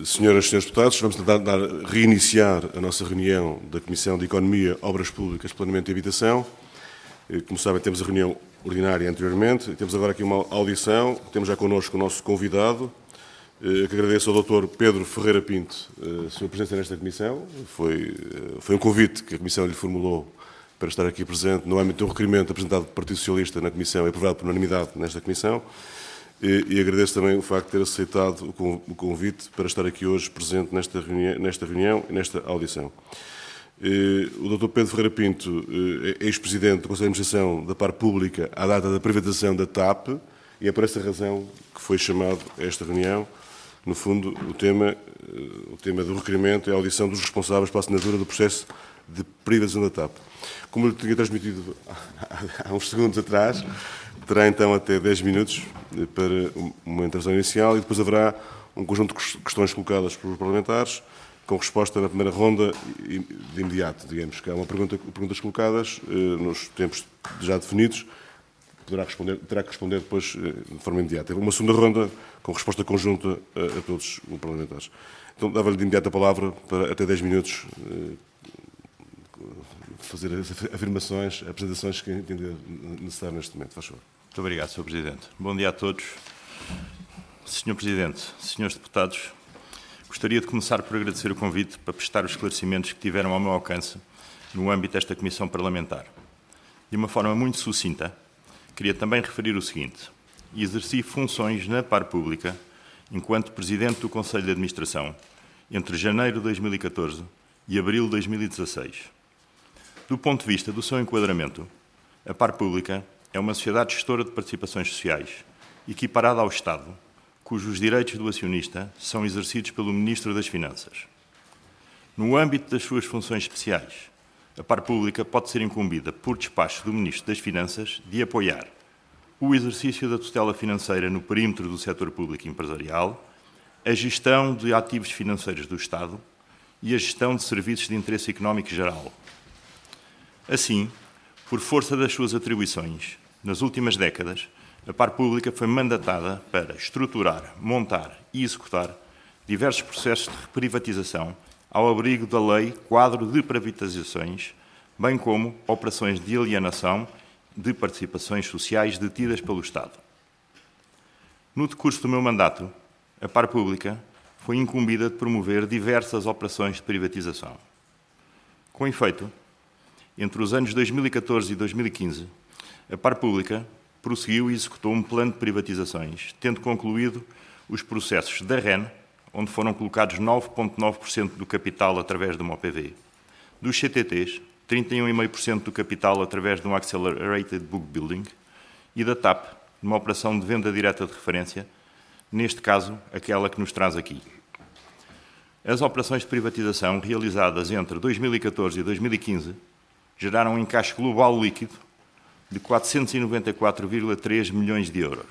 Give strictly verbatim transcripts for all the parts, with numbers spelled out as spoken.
Senhoras e senhores deputados, vamos tentar dar, reiniciar a nossa reunião da Comissão de Economia, Obras Públicas, Planeamento e Habitação. Como sabem, temos a reunião ordinária anteriormente. Temos agora aqui uma audição. Temos já connosco o nosso convidado, que agradeço ao doutor Pedro Ferreira Pinto a sua presença nesta comissão. Foi, foi um convite que a Comissão lhe formulou para estar aqui presente no âmbito de um requerimento apresentado pelo Partido Socialista na Comissão e aprovado por unanimidade nesta Comissão. E, e agradeço também o facto de ter aceitado o convite para estar aqui hoje presente nesta reunião, nesta reunião e nesta audição. E, o doutor Pedro Ferreira Pinto é ex-presidente do Conselho de Administração da Par Pública à data da privatização da T A P e é por essa razão que foi chamado a esta reunião. No fundo, o tema, o tema do requerimento é a audição dos responsáveis pela assinatura do processo de privatização da T A P. Como eu lhe tinha transmitido há uns segundos atrás, terá então até dez minutos para uma intervenção inicial e depois haverá um conjunto de questões colocadas pelos parlamentares com resposta na primeira ronda de imediato, digamos, que há uma pergunta, perguntas colocadas nos tempos já definidos, poderá responder, terá que responder depois de forma imediata. Uma segunda ronda com resposta conjunta a, a todos os parlamentares. Então, dava-lhe de imediato a palavra para até dez minutos fazer as afirmações, apresentações que entender necessário neste momento. Faz favor. Muito obrigado, senhor Presidente. Bom dia a todos. senhor Presidente, senhores deputados, gostaria de começar por agradecer o convite para prestar os esclarecimentos que tiveram ao meu alcance no âmbito desta Comissão Parlamentar. De uma forma muito sucinta, queria também referir o seguinte: exerci funções na Par Pública enquanto Presidente do Conselho de Administração entre janeiro de dois mil e catorze e abril de dois mil e dezasseis. Do ponto de vista do seu enquadramento, a Par Pública é uma sociedade gestora de participações sociais, equiparada ao Estado, cujos direitos do acionista são exercidos pelo Ministro das Finanças. No âmbito das suas funções especiais, a Par Pública pode ser incumbida por despacho do Ministro das Finanças de apoiar o exercício da tutela financeira no perímetro do setor público empresarial, a gestão de ativos financeiros do Estado e a gestão de serviços de interesse económico geral. Assim, por força das suas atribuições, nas últimas décadas, a Par Pública foi mandatada para estruturar, montar e executar diversos processos de reprivatização ao abrigo da Lei Quadro de Privatizações, bem como operações de alienação de participações sociais detidas pelo Estado. No decurso do meu mandato, a Par Pública foi incumbida de promover diversas operações de privatização. Com efeito, entre os anos dois mil e catorze e dois mil e quinze, a Par Pública prosseguiu e executou um plano de privatizações, tendo concluído os processos da R E N, onde foram colocados nove vírgula nove por cento do capital através de uma O P V, dos C T Ts, trinta e um vírgula cinco por cento do capital através de um Accelerated Book Building, e da T A P, numa operação de venda direta de referência, neste caso, aquela que nos traz aqui. As operações de privatização realizadas entre dois mil e catorze e dois mil e quinze geraram um encaixe global líquido de quatrocentos e noventa e quatro vírgula três milhões de euros.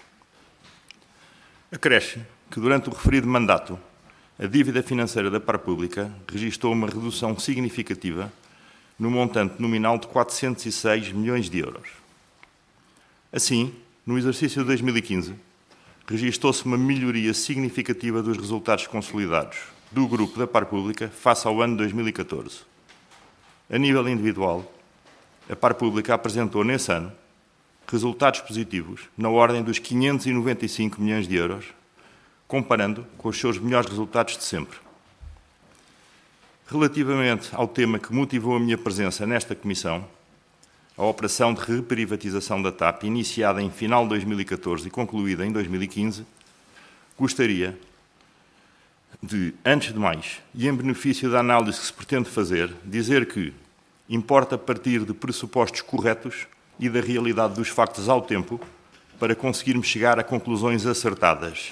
Acresce que, durante o referido mandato, a dívida financeira da Par Pública registrou uma redução significativa no montante nominal de quatrocentos e seis milhões de euros. Assim, no exercício de dois mil e quinze, registrou-se uma melhoria significativa dos resultados consolidados do grupo da Par Pública face ao ano de dois mil e catorze. A nível individual, a Par Pública apresentou nesse ano resultados positivos na ordem dos quinhentos e noventa e cinco milhões de euros, comparando com os seus melhores resultados de sempre. Relativamente ao tema que motivou a minha presença nesta comissão, a operação de reprivatização da T A P, iniciada em final de dois mil e catorze e concluída em dois mil e quinze, gostaria de, antes de mais, e em benefício da análise que se pretende fazer, dizer que importa partir de pressupostos corretos e da realidade dos factos ao tempo para conseguirmos chegar a conclusões acertadas.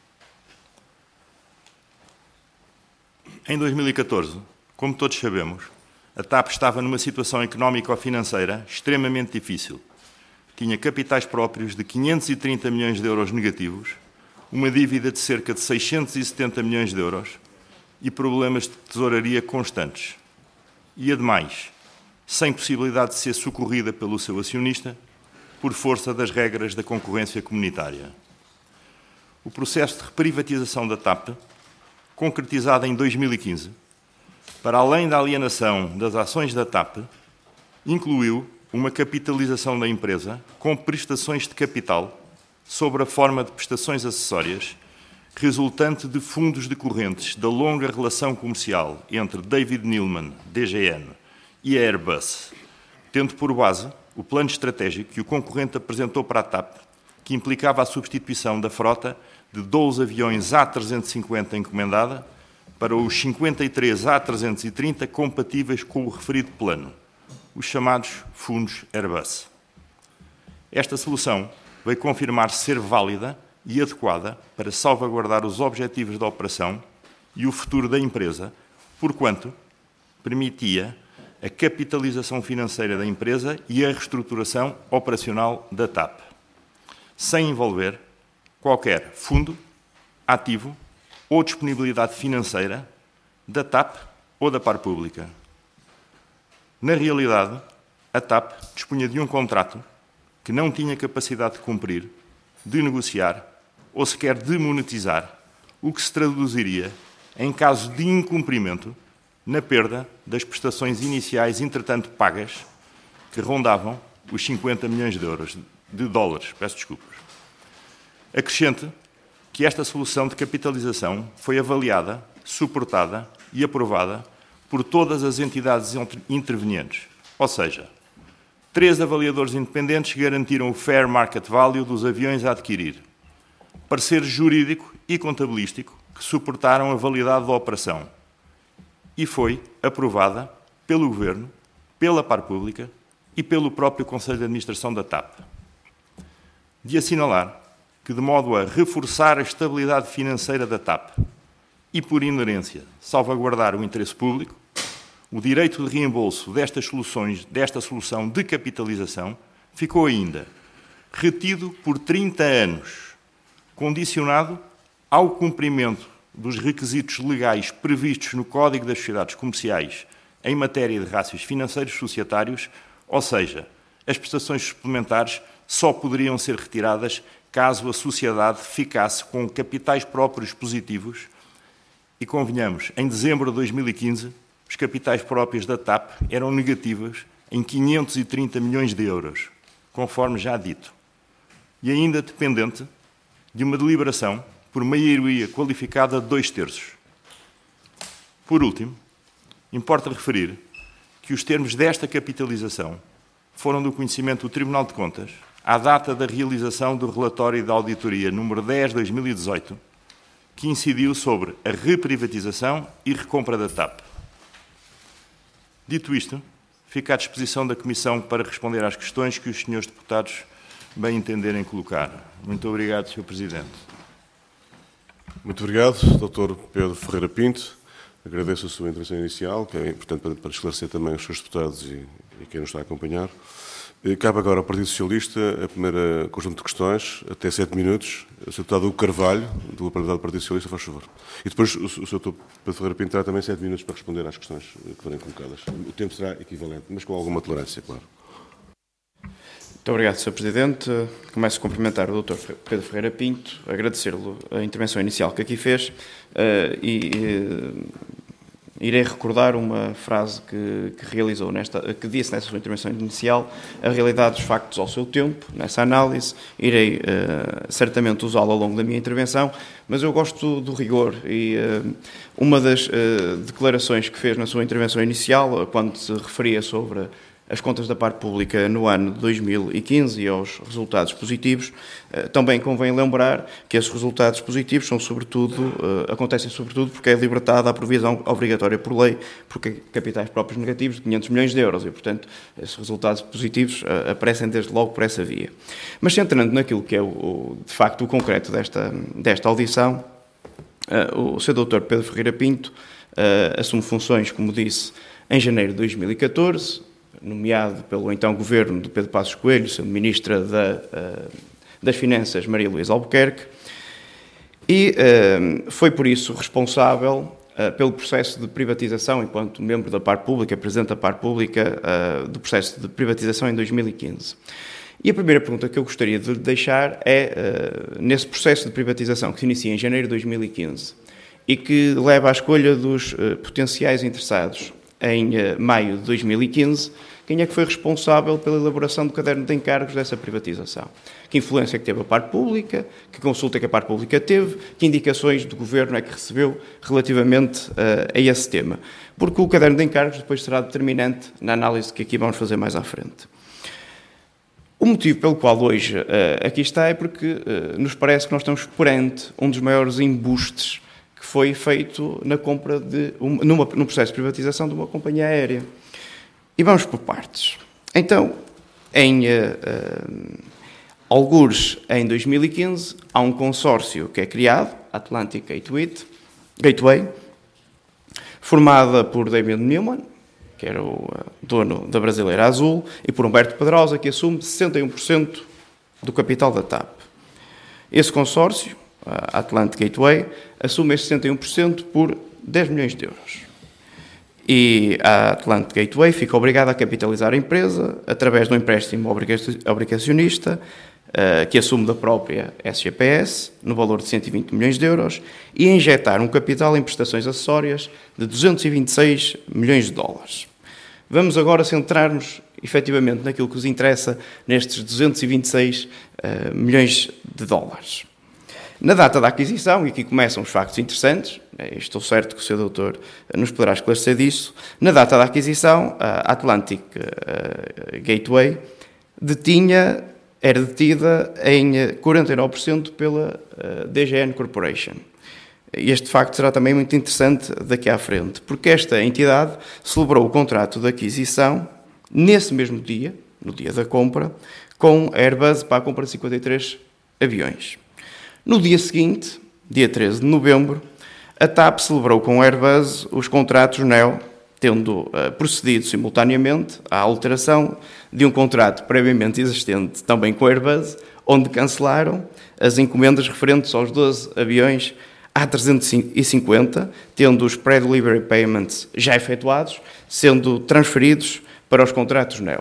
Em dois mil e catorze, como todos sabemos, a T A P estava numa situação económico-financeira extremamente difícil. Tinha capitais próprios de quinhentos e trinta milhões de euros negativos, uma dívida de cerca de seiscentos e setenta milhões de euros e problemas de tesouraria constantes. E, ademais, sem possibilidade de ser socorrida pelo seu acionista, por força das regras da concorrência comunitária. O processo de reprivatização da T A P concretizada em dois mil e quinze, para além da alienação das ações da T A P, incluiu uma capitalização da empresa com prestações de capital sob a forma de prestações acessórias, resultante de fundos decorrentes da longa relação comercial entre David Neeleman, D G N, e a Airbus, tendo por base o plano estratégico que o concorrente apresentou para a T A P, que implicava a substituição da frota de doze aviões A trezentos e cinquenta encomendada para os cinquenta e três A trezentos e trinta compatíveis com o referido plano, os chamados fundos Airbus. Esta solução veio confirmar ser válida e adequada para salvaguardar os objetivos da operação e o futuro da empresa, porquanto permitia a capitalização financeira da empresa e a reestruturação operacional da T A P, sem envolver qualquer fundo, ativo ou disponibilidade financeira da T A P ou da par pública. Na realidade, a T A P dispunha de um contrato que não tinha capacidade de cumprir, de negociar ou sequer de monetizar, o que se traduziria, em caso de incumprimento, na perda das prestações iniciais entretanto pagas, que rondavam os cinquenta milhões de euros, de dólares, peço desculpas. Acrescente que esta solução de capitalização foi avaliada, suportada e aprovada por todas as entidades intervenientes, ou seja, três avaliadores independentes garantiram o fair market value dos aviões a adquirir, parecer jurídico e contabilístico que suportaram a validade da operação e foi aprovada pelo Governo, pela par pública e pelo próprio Conselho de Administração da T A P. De assinalar que, de modo a reforçar a estabilidade financeira da T A P e, por inerência, salvaguardar o interesse público, o direito de reembolso destas soluções, desta solução de capitalização ficou ainda retido por trinta anos, condicionado ao cumprimento dos requisitos legais previstos no Código das Sociedades Comerciais em matéria de rácios financeiros societários, ou seja, as prestações suplementares só poderiam ser retiradas caso a sociedade ficasse com capitais próprios positivos e, convenhamos, em dezembro de dois mil e quinze, os capitais próprios da T A P eram negativos em quinhentos e trinta milhões de euros, conforme já dito, e ainda dependente de uma deliberação por maioria qualificada de dois terços. Por último, importa referir que os termos desta capitalização foram do conhecimento do Tribunal de Contas à data da realização do relatório da auditoria número dez de dois mil e dezoito, que incidiu sobre a reprivatização e recompra da T A P. Dito isto, fica à disposição da Comissão para responder às questões que os senhores deputados bem entenderem colocar. Muito obrigado, senhor Presidente. Muito obrigado, doutor Pedro Ferreira Pinto. Agradeço a sua intervenção inicial, que é importante para, para esclarecer também os seus deputados e, e quem nos está a acompanhar. Cabe agora ao Partido Socialista a primeira conjunto de questões, até sete minutos. O senhor deputado Hugo Carvalho, do representante do Partido Socialista, faz favor. E depois o, o senhor doutor Pedro Ferreira Pinto terá também sete minutos para responder às questões que forem colocadas. O tempo será equivalente, mas com alguma tolerância, claro. Muito obrigado, senhor Presidente. Começo a cumprimentar o doutor Pedro Ferreira Pinto, agradecer-lhe a intervenção inicial que aqui fez uh, e... Uh, Irei recordar uma frase que, que realizou, nesta, que disse nessa sua intervenção inicial, a realidade dos factos ao seu tempo, nessa análise. Irei uh, certamente usá-la ao longo da minha intervenção, mas eu gosto do rigor e uh, uma das uh, declarações que fez na sua intervenção inicial, quando se referia sobre as contas da parte pública no ano de dois mil e quinze e aos resultados positivos, também convém lembrar que esses resultados positivos são sobretudo, acontecem sobretudo porque é libertada a provisão obrigatória por lei, porque capitais próprios negativos de quinhentos milhões de euros e, portanto, esses resultados positivos aparecem desde logo por essa via. Mas centrando naquilo que é, o, de facto, o concreto desta, desta audição, o senhor doutor Pedro Ferreira Pinto assume funções, como disse, em janeiro de dois mil e catorze, nomeado pelo então governo de Pedro Passos Coelho, sendo ministra da, uh, das Finanças Maria Luísa Albuquerque, e uh, foi por isso responsável uh, pelo processo de privatização, enquanto membro da par pública, presidente da par pública, uh, do processo de privatização em dois mil e quinze. E a primeira pergunta que eu gostaria de deixar é, uh, nesse processo de privatização que se inicia em janeiro de dois mil e quinze, e que leva à escolha dos uh, potenciais interessados em uh, maio de dois mil e quinze, quem é que foi responsável pela elaboração do caderno de encargos dessa privatização. Que influência que teve a parte pública, que consulta que a parte pública teve, que indicações do Governo é que recebeu relativamente uh, a esse tema. Porque o caderno de encargos depois será determinante na análise que aqui vamos fazer mais à frente. O motivo pelo qual hoje uh, aqui está é porque uh, nos parece que nós estamos perante um dos maiores embustes que foi feito na compra de, um, numa, num processo de privatização de uma companhia aérea. E vamos por partes. Então, em uh, uh, algures em dois mil e quinze, há um consórcio que é criado, Atlantic Gateway, Gateway formada por David Newman, que era o uh, dono da Brasileira Azul, e por Humberto Pedrosa, que assume sessenta e um por cento do capital da T A P. Esse consórcio, a Atlantic Gateway, assume esse sessenta e um por cento por dez milhões de euros. E a Atlantic Gateway fica obrigada a capitalizar a empresa através de um empréstimo obrigacionista uh, que assume da própria S G P S, no valor de cento e vinte milhões de euros, e a injetar um capital em prestações acessórias de duzentos e vinte e seis milhões de dólares. Vamos agora centrar-nos, efetivamente, naquilo que nos interessa nestes duzentos e vinte e seis uh, milhões de dólares. Na data da aquisição, e aqui começam os factos interessantes, estou certo que o senhor doutor nos poderá esclarecer disso, na data da aquisição, a Atlantic Gateway detinha, era detida em quarenta e nove por cento pela D G N Corporation. Este facto será também muito interessante daqui à frente, porque esta entidade celebrou o contrato de aquisição nesse mesmo dia, no dia da compra, com a Airbus para a compra de cinquenta e três aviões. No dia seguinte, dia treze de novembro, a T A P celebrou com a Airbus os contratos Neo, tendo uh, procedido simultaneamente à alteração de um contrato previamente existente também com a Airbus, onde cancelaram as encomendas referentes aos doze aviões A trezentos e cinquenta, tendo os pre-delivery payments já efetuados, sendo transferidos para os contratos Neo.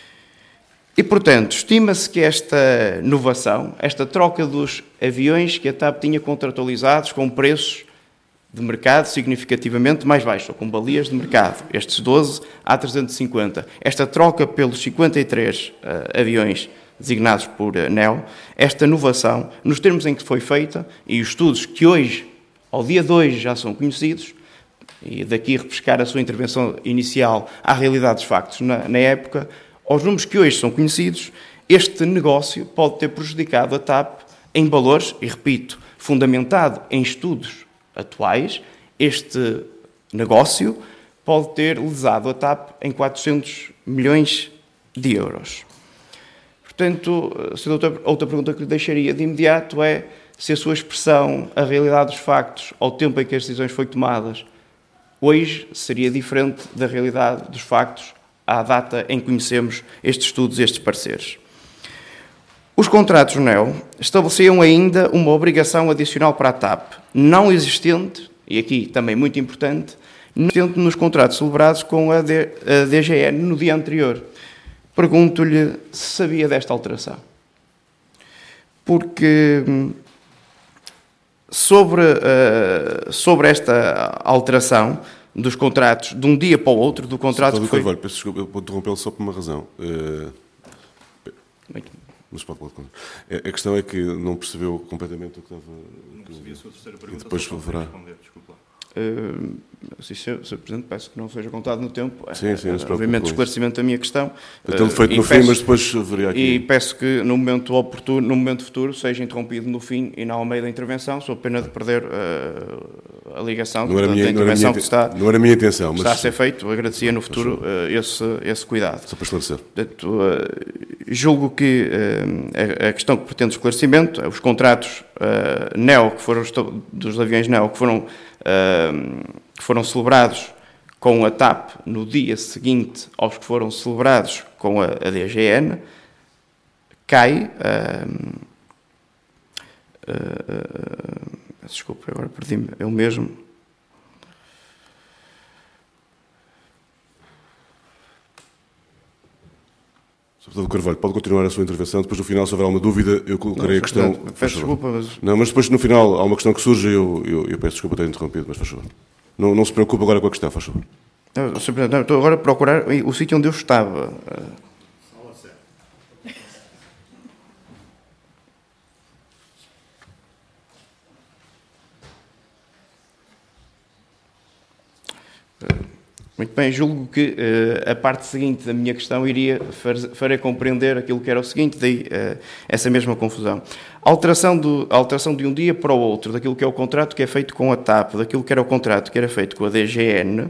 E, portanto, estima-se que esta inovação, esta troca dos aviões que a T A P tinha contratualizados com preços de mercado significativamente mais baixos, ou com balias de mercado, estes doze A trezentos e cinquenta, esta troca pelos cinquenta e três uh, aviões designados por uh, Neo, esta inovação, nos termos em que foi feita, e os estudos que hoje, ao dia de hoje, já são conhecidos, e daqui repescar a sua intervenção inicial à realidade dos factos na, na época, aos números que hoje são conhecidos, este negócio pode ter prejudicado a T A P em valores, e repito, fundamentado em estudos atuais, este negócio pode ter lesado a T A P em quatrocentos milhões de euros. Portanto, senhor doutor, outra pergunta que lhe deixaria de imediato é se a sua expressão, a realidade dos factos, ao tempo em que as decisões foram tomadas, hoje seria diferente da realidade dos factos à data em que conhecemos estes estudos e estes pareceres. Os contratos Neo estabeleciam ainda uma obrigação adicional para a T A P, não existente, e aqui também muito importante, não existente nos contratos celebrados com a D G N no dia anterior. Pergunto-lhe se sabia desta alteração. Porque sobre, uh, sobre esta alteração dos contratos de um dia para o outro, do contrato Sr. que foi... Carvalho, peço desculpa, eu vou interrompê-lo só por uma razão. Uh, mas pode colocar. A questão é que não percebeu completamente o que estava... Não percebi a sua terceira pergunta. E depois verá. Desculpa. Uh, Sim, senhor Presidente, peço que não seja contado no tempo. Sim, sim, uh, obviamente, o esclarecimento da minha questão. Tendo feito no fim, mas depois haveria aqui... E peço que, no momento oportuno, no momento futuro, seja interrompido no fim e não ao meio da intervenção, sob pena de perder uh, a ligação não era da, minha, da intervenção não era minha, que está, não era a minha intenção, mas... está a ser feito. Agradecia no futuro uh, esse, esse cuidado. Só para esclarecer. Portanto, uh, julgo que uh, a, a questão que pretende esclarecimento, os contratos uh, Neo, que foram, dos aviões Neo, que foram... Uh, que foram celebrados com a T A P no dia seguinte aos que foram celebrados com a, a D G N, cai... Uh, uh, uh, desculpe, agora perdi-me, eu mesmo... Deputado Carvalho, pode continuar a sua intervenção. Depois, no final, se houver alguma dúvida, eu colocarei a questão... Peço desculpa, mas... Não, mas depois, no final, há uma questão que surge e eu, eu, eu peço desculpa por ter interrompido, mas faz favor. Não, não se preocupe agora com a questão, faz favor. Não, não, estou agora a procurar o sítio onde eu estava. Muito bem, julgo que uh, a parte seguinte da minha questão iria farei compreender aquilo que era o seguinte, daí uh, essa mesma confusão. A alteração, do, a alteração de um dia para o outro, daquilo que é o contrato que é feito com a T A P, daquilo que era o contrato que era feito com a D G N,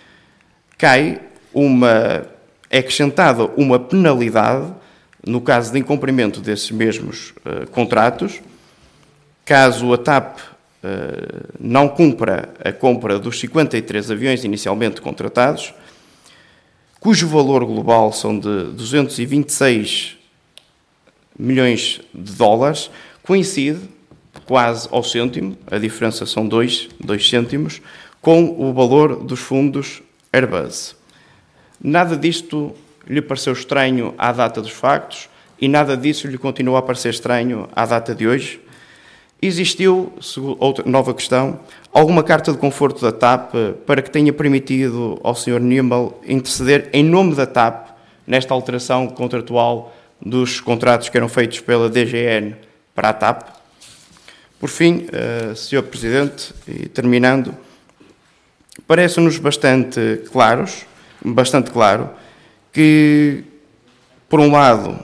cai uma, é acrescentada uma penalidade no caso de incumprimento desses mesmos uh, contratos, caso a T A P Uh, não cumpra a compra dos cinquenta e três aviões inicialmente contratados, cujo valor global são de duzentos e vinte e seis milhões de dólares, coincide quase ao cêntimo, a diferença são dois cêntimos, com o valor dos fundos Airbus. Nada disto lhe pareceu estranho à data dos factos e nada disso lhe continua a parecer estranho à data de hoje? Existiu, outra nova questão, alguma carta de conforto da T A P para que tenha permitido ao senhor Niembel interceder em nome da T A P nesta alteração contratual dos contratos que eram feitos pela D G N para a T A P? Por fim, senhor Presidente, e terminando, parece-nos bastante claros, bastante claro, que, por um lado,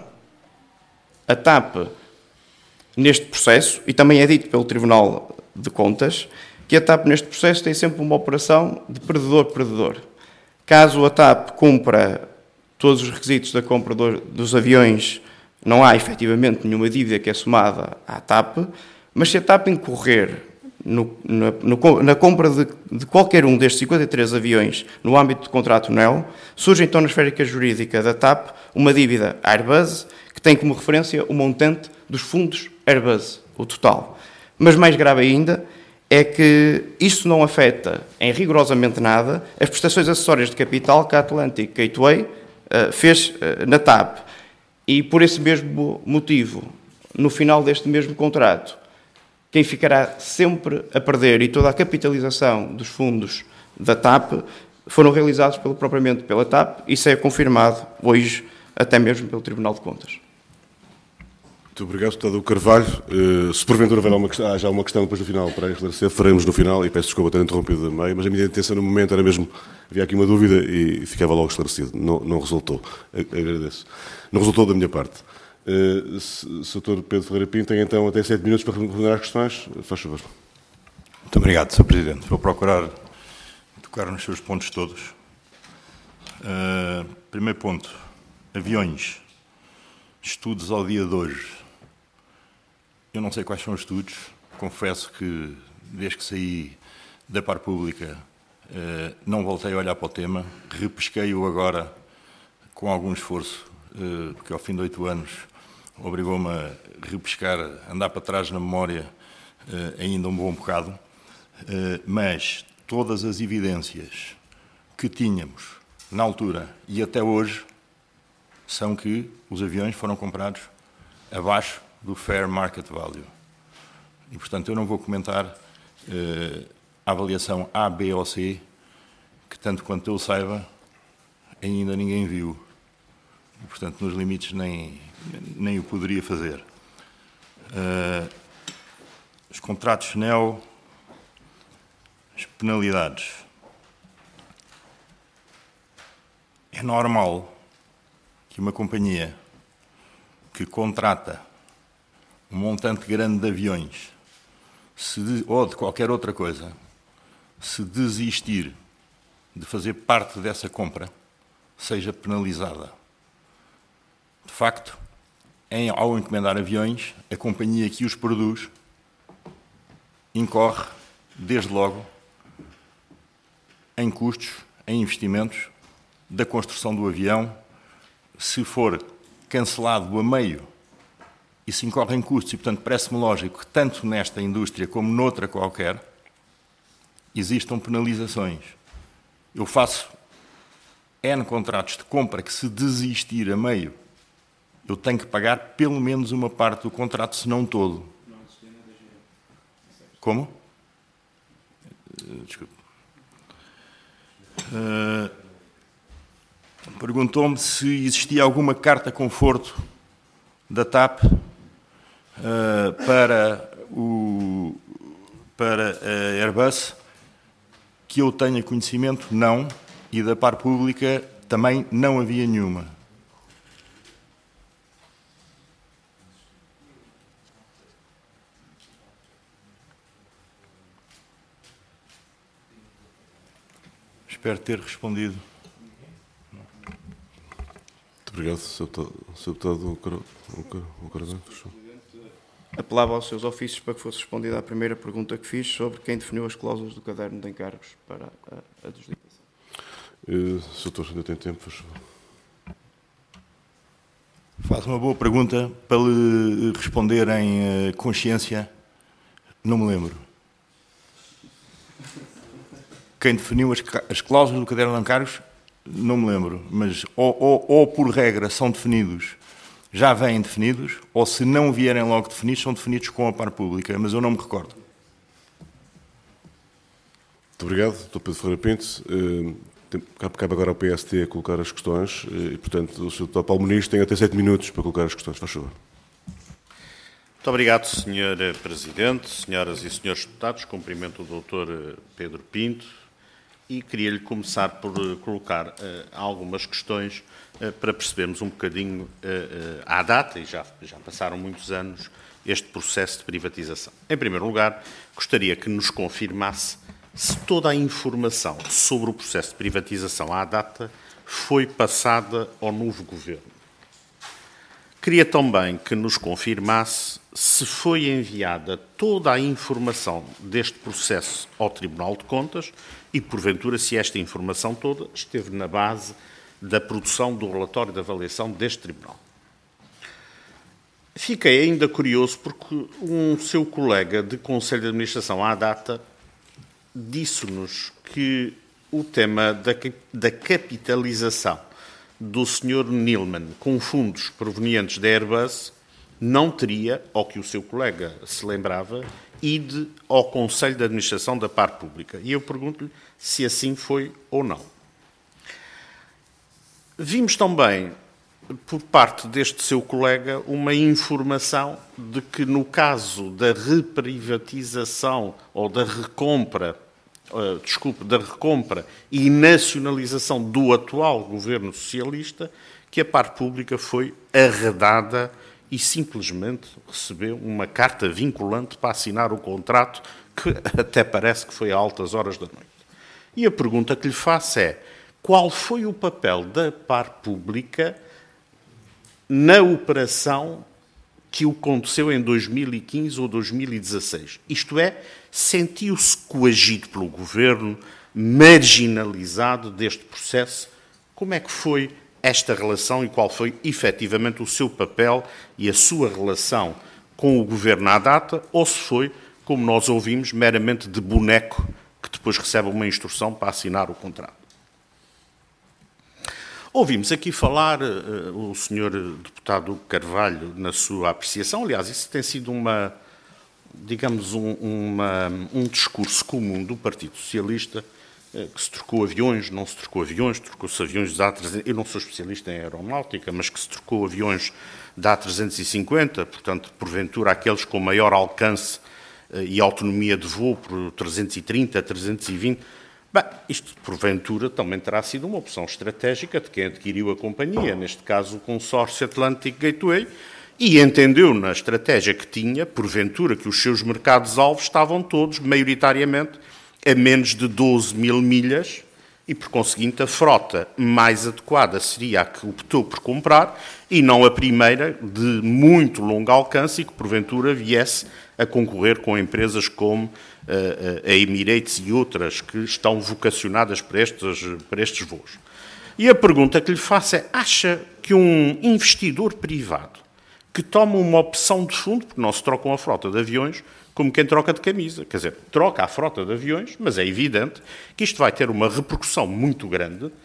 a T A P neste processo, e também é dito pelo Tribunal de Contas, que a T A P neste processo tem sempre uma operação de perdedor-perdedor. Caso a T A P cumpra todos os requisitos da compra dos aviões, não há efetivamente nenhuma dívida que é somada à T A P, mas se a T A P incorrer no, na, no, na compra de, de qualquer um destes cinquenta e três aviões no âmbito do contrato N E L, surge então na esférica jurídica da T A P uma dívida Airbus que tem como referência o montante dos fundos Airbus, o total. Mas mais grave ainda é que isso não afeta em rigorosamente nada as prestações acessórias de capital que a Atlantic Gateway uh, fez uh, na T A P. E por esse mesmo motivo, no final deste mesmo contrato, quem ficará sempre a perder e toda a capitalização dos fundos da T A P foram realizados pelo, propriamente pela T A P. Isso é confirmado hoje até mesmo pelo Tribunal de Contas. Muito obrigado, Deputado Carvalho. Uh, se porventura houver uma questão, há já uma questão depois do final para esclarecer, faremos no final, e peço desculpa ter interrompido a meio, mas a minha intenção no momento era mesmo, havia aqui uma dúvida e ficava logo esclarecido. Não, não resultou. Agradeço. Não resultou da minha parte. Uh, o doutor Pedro Ferreira Pinto tem então até sete minutos para responder às questões. Faz favor. Muito obrigado, senhor Presidente. Vou procurar tocar nos seus pontos todos. Uh, primeiro ponto. Aviões. Estudos ao dia de hoje. Eu não sei quais são os estudos. Confesso que, desde que saí da par pública, uh, não voltei a olhar para o tema. Repesquei-o agora com algum esforço, uh, porque ao fim de oito anos obrigou-me a repescar, a andar para trás na memória uh, ainda um bom bocado. Uh, mas todas as evidências que tínhamos na altura e até hoje são que os aviões foram comprados abaixo do fair market value. E, portanto, eu não vou comentar uh, a avaliação A, B ou C, que, tanto quanto eu saiba, ainda ninguém viu. E, portanto, nos limites nem, nem o poderia fazer. Uh, os contratos N E L, as penalidades. É normal que uma companhia que contrata um montante grande de aviões, se de, ou de qualquer outra coisa, se desistir de fazer parte dessa compra, seja penalizada. De facto, em, ao encomendar aviões, a companhia que os produz incorre, desde logo, em custos, em investimentos da construção do avião. Se for cancelado a meio e se incorre em custos, e portanto parece-me lógico que tanto nesta indústria como noutra qualquer existam penalizações. Eu faço N contratos de compra que, se desistir a meio, eu tenho que pagar pelo menos uma parte do contrato, se não todo. Como? Desculpe. Uh, Perguntou-me se existia alguma carta conforto da T A P uh, para, o, para a Airbus, que eu tenha conhecimento, não, e da Par Pública também não havia nenhuma. Espero ter respondido. Muito obrigado, senhor Deputado Carvalho. Apelava aos seus ofícios para que fosse respondida à primeira pergunta que fiz sobre quem definiu as cláusulas do caderno de encargos para a adjudicação. Uh, senhor Doutor, ainda tem tempo, por favor. Faz uma boa pergunta para lhe responder em uh, consciência. Não me lembro. Quem definiu as, as cláusulas do caderno de encargos, não me lembro, mas ou, ou, ou por regra são definidos, já vêm definidos, ou se não vierem logo definidos, são definidos com a Par Pública, mas eu não me recordo. Muito obrigado, doutor Pedro Ferreira Pinto. Uh, cabe agora ao P S T colocar as questões e, portanto, o senhor doutor Paulo Muniz tem até sete minutos para colocar as questões. Faz favor. Muito obrigado, senhor Presidente, senhoras e senhores deputados. Cumprimento o doutor Pedro Pinto e queria-lhe começar por colocar uh, algumas questões uh, para percebermos um bocadinho uh, uh, à data, e já, já passaram muitos anos, este processo de privatização. Em primeiro lugar, gostaria que nos confirmasse se toda a informação sobre o processo de privatização à data foi passada ao novo Governo. Queria também que nos confirmasse se foi enviada toda a informação deste processo ao Tribunal de Contas e, porventura, se esta informação toda esteve na base da produção do relatório de avaliação deste Tribunal. Fiquei ainda curioso porque um seu colega de Conselho de Administração à data disse-nos que o tema da, da capitalização do senhor Nilman com fundos provenientes da Airbus não teria, ao que o seu colega se lembrava, ido ao Conselho de Administração da Par Pública. E eu pergunto-lhe se assim foi ou não. Vimos também, por parte deste seu colega, uma informação de que, no caso da reprivatização ou da recompra, uh, desculpe, da recompra e nacionalização do atual governo socialista, que a Par Pública foi arredada e simplesmente recebeu uma carta vinculante para assinar o contrato, que até parece que foi a altas horas da noite. E a pergunta que lhe faço é: qual foi o papel da Par Pública na operação que aconteceu em dois mil e quinze ou dois mil e dezasseis? Isto é, sentiu-se coagido pelo Governo, marginalizado deste processo? Como é que foi esta relação e qual foi, efetivamente, o seu papel e a sua relação com o Governo à data, ou se foi, como nós ouvimos, meramente de boneco que depois recebe uma instrução para assinar o contrato? Ouvimos aqui falar uh, o senhor deputado Carvalho na sua apreciação. Aliás, isso tem sido uma, digamos, um, uma, um discurso comum do Partido Socialista, uh, que se trocou aviões, não se trocou aviões, trocou-se aviões da A trezentos. Eu não sou especialista em aeronáutica, mas que se trocou aviões da A trezentos e cinquenta, portanto, porventura, aqueles com maior alcance uh, e autonomia de voo por trezentos e trinta, trezentos e vinte. Bem, isto, porventura, também terá sido uma opção estratégica de quem adquiriu a companhia, neste caso o consórcio Atlantic Gateway, e entendeu na estratégia que tinha, porventura, que os seus mercados-alvos estavam todos, maioritariamente, a menos de doze mil milhas, e, por conseguinte, a frota mais adequada seria a que optou por comprar, e não a primeira, de muito longo alcance, e que, porventura, viesse a concorrer com empresas como a Emirates e outras que estão vocacionadas para estes, para estes voos. E a pergunta que lhe faço é: acha que um investidor privado que toma uma opção de fundo, porque não se trocam a frota de aviões como quem troca de camisa, quer dizer, troca a frota de aviões, mas é evidente que isto vai ter uma repercussão muito grande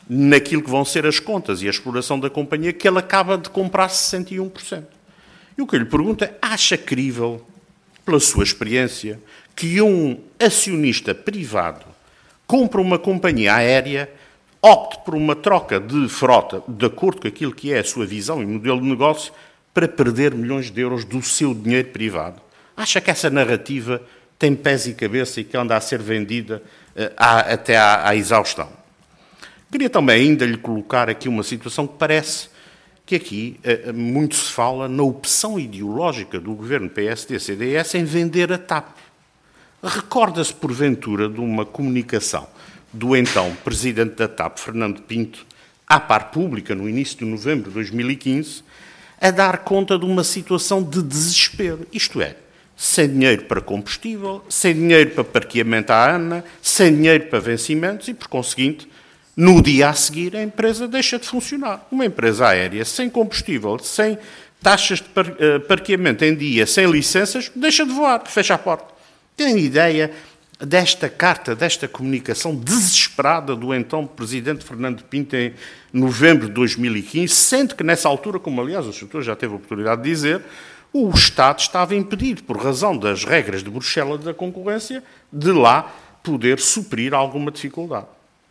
naquilo que vão ser as contas e a exploração da companhia, que ele acaba de comprar sessenta e um por cento. E o que eu lhe pergunto é, acha crível, pela sua experiência, que um acionista privado compra uma companhia aérea, opte por uma troca de frota, de acordo com aquilo que é a sua visão e modelo de negócio, para perder milhões de euros do seu dinheiro privado? Acha que essa narrativa tem pés e cabeça e que anda a ser vendida uh, à, até à, à exaustão? Queria também ainda lhe colocar aqui uma situação que parece que aqui uh, muito se fala na opção ideológica do governo P S D C D S em vender a TAP. Recorda-se, porventura, de uma comunicação do então presidente da TAP, Fernando Pinto, à par pública, no início de novembro de dois mil e quinze, a dar conta de uma situação de desespero. Isto é, sem dinheiro para combustível, sem dinheiro para parqueamento à ANA, sem dinheiro para vencimentos e, por conseguinte, no dia a seguir a empresa deixa de funcionar. Uma empresa aérea sem combustível, sem taxas de parqueamento em dia, sem licenças, deixa de voar, fecha a porta. Tem ideia desta carta, desta comunicação desesperada do então presidente Fernando Pinto em novembro de dois mil e quinze, sendo que nessa altura, como aliás o senhor já teve a oportunidade de dizer, o Estado estava impedido, por razão das regras de Bruxelas da concorrência, de lá poder suprir alguma dificuldade.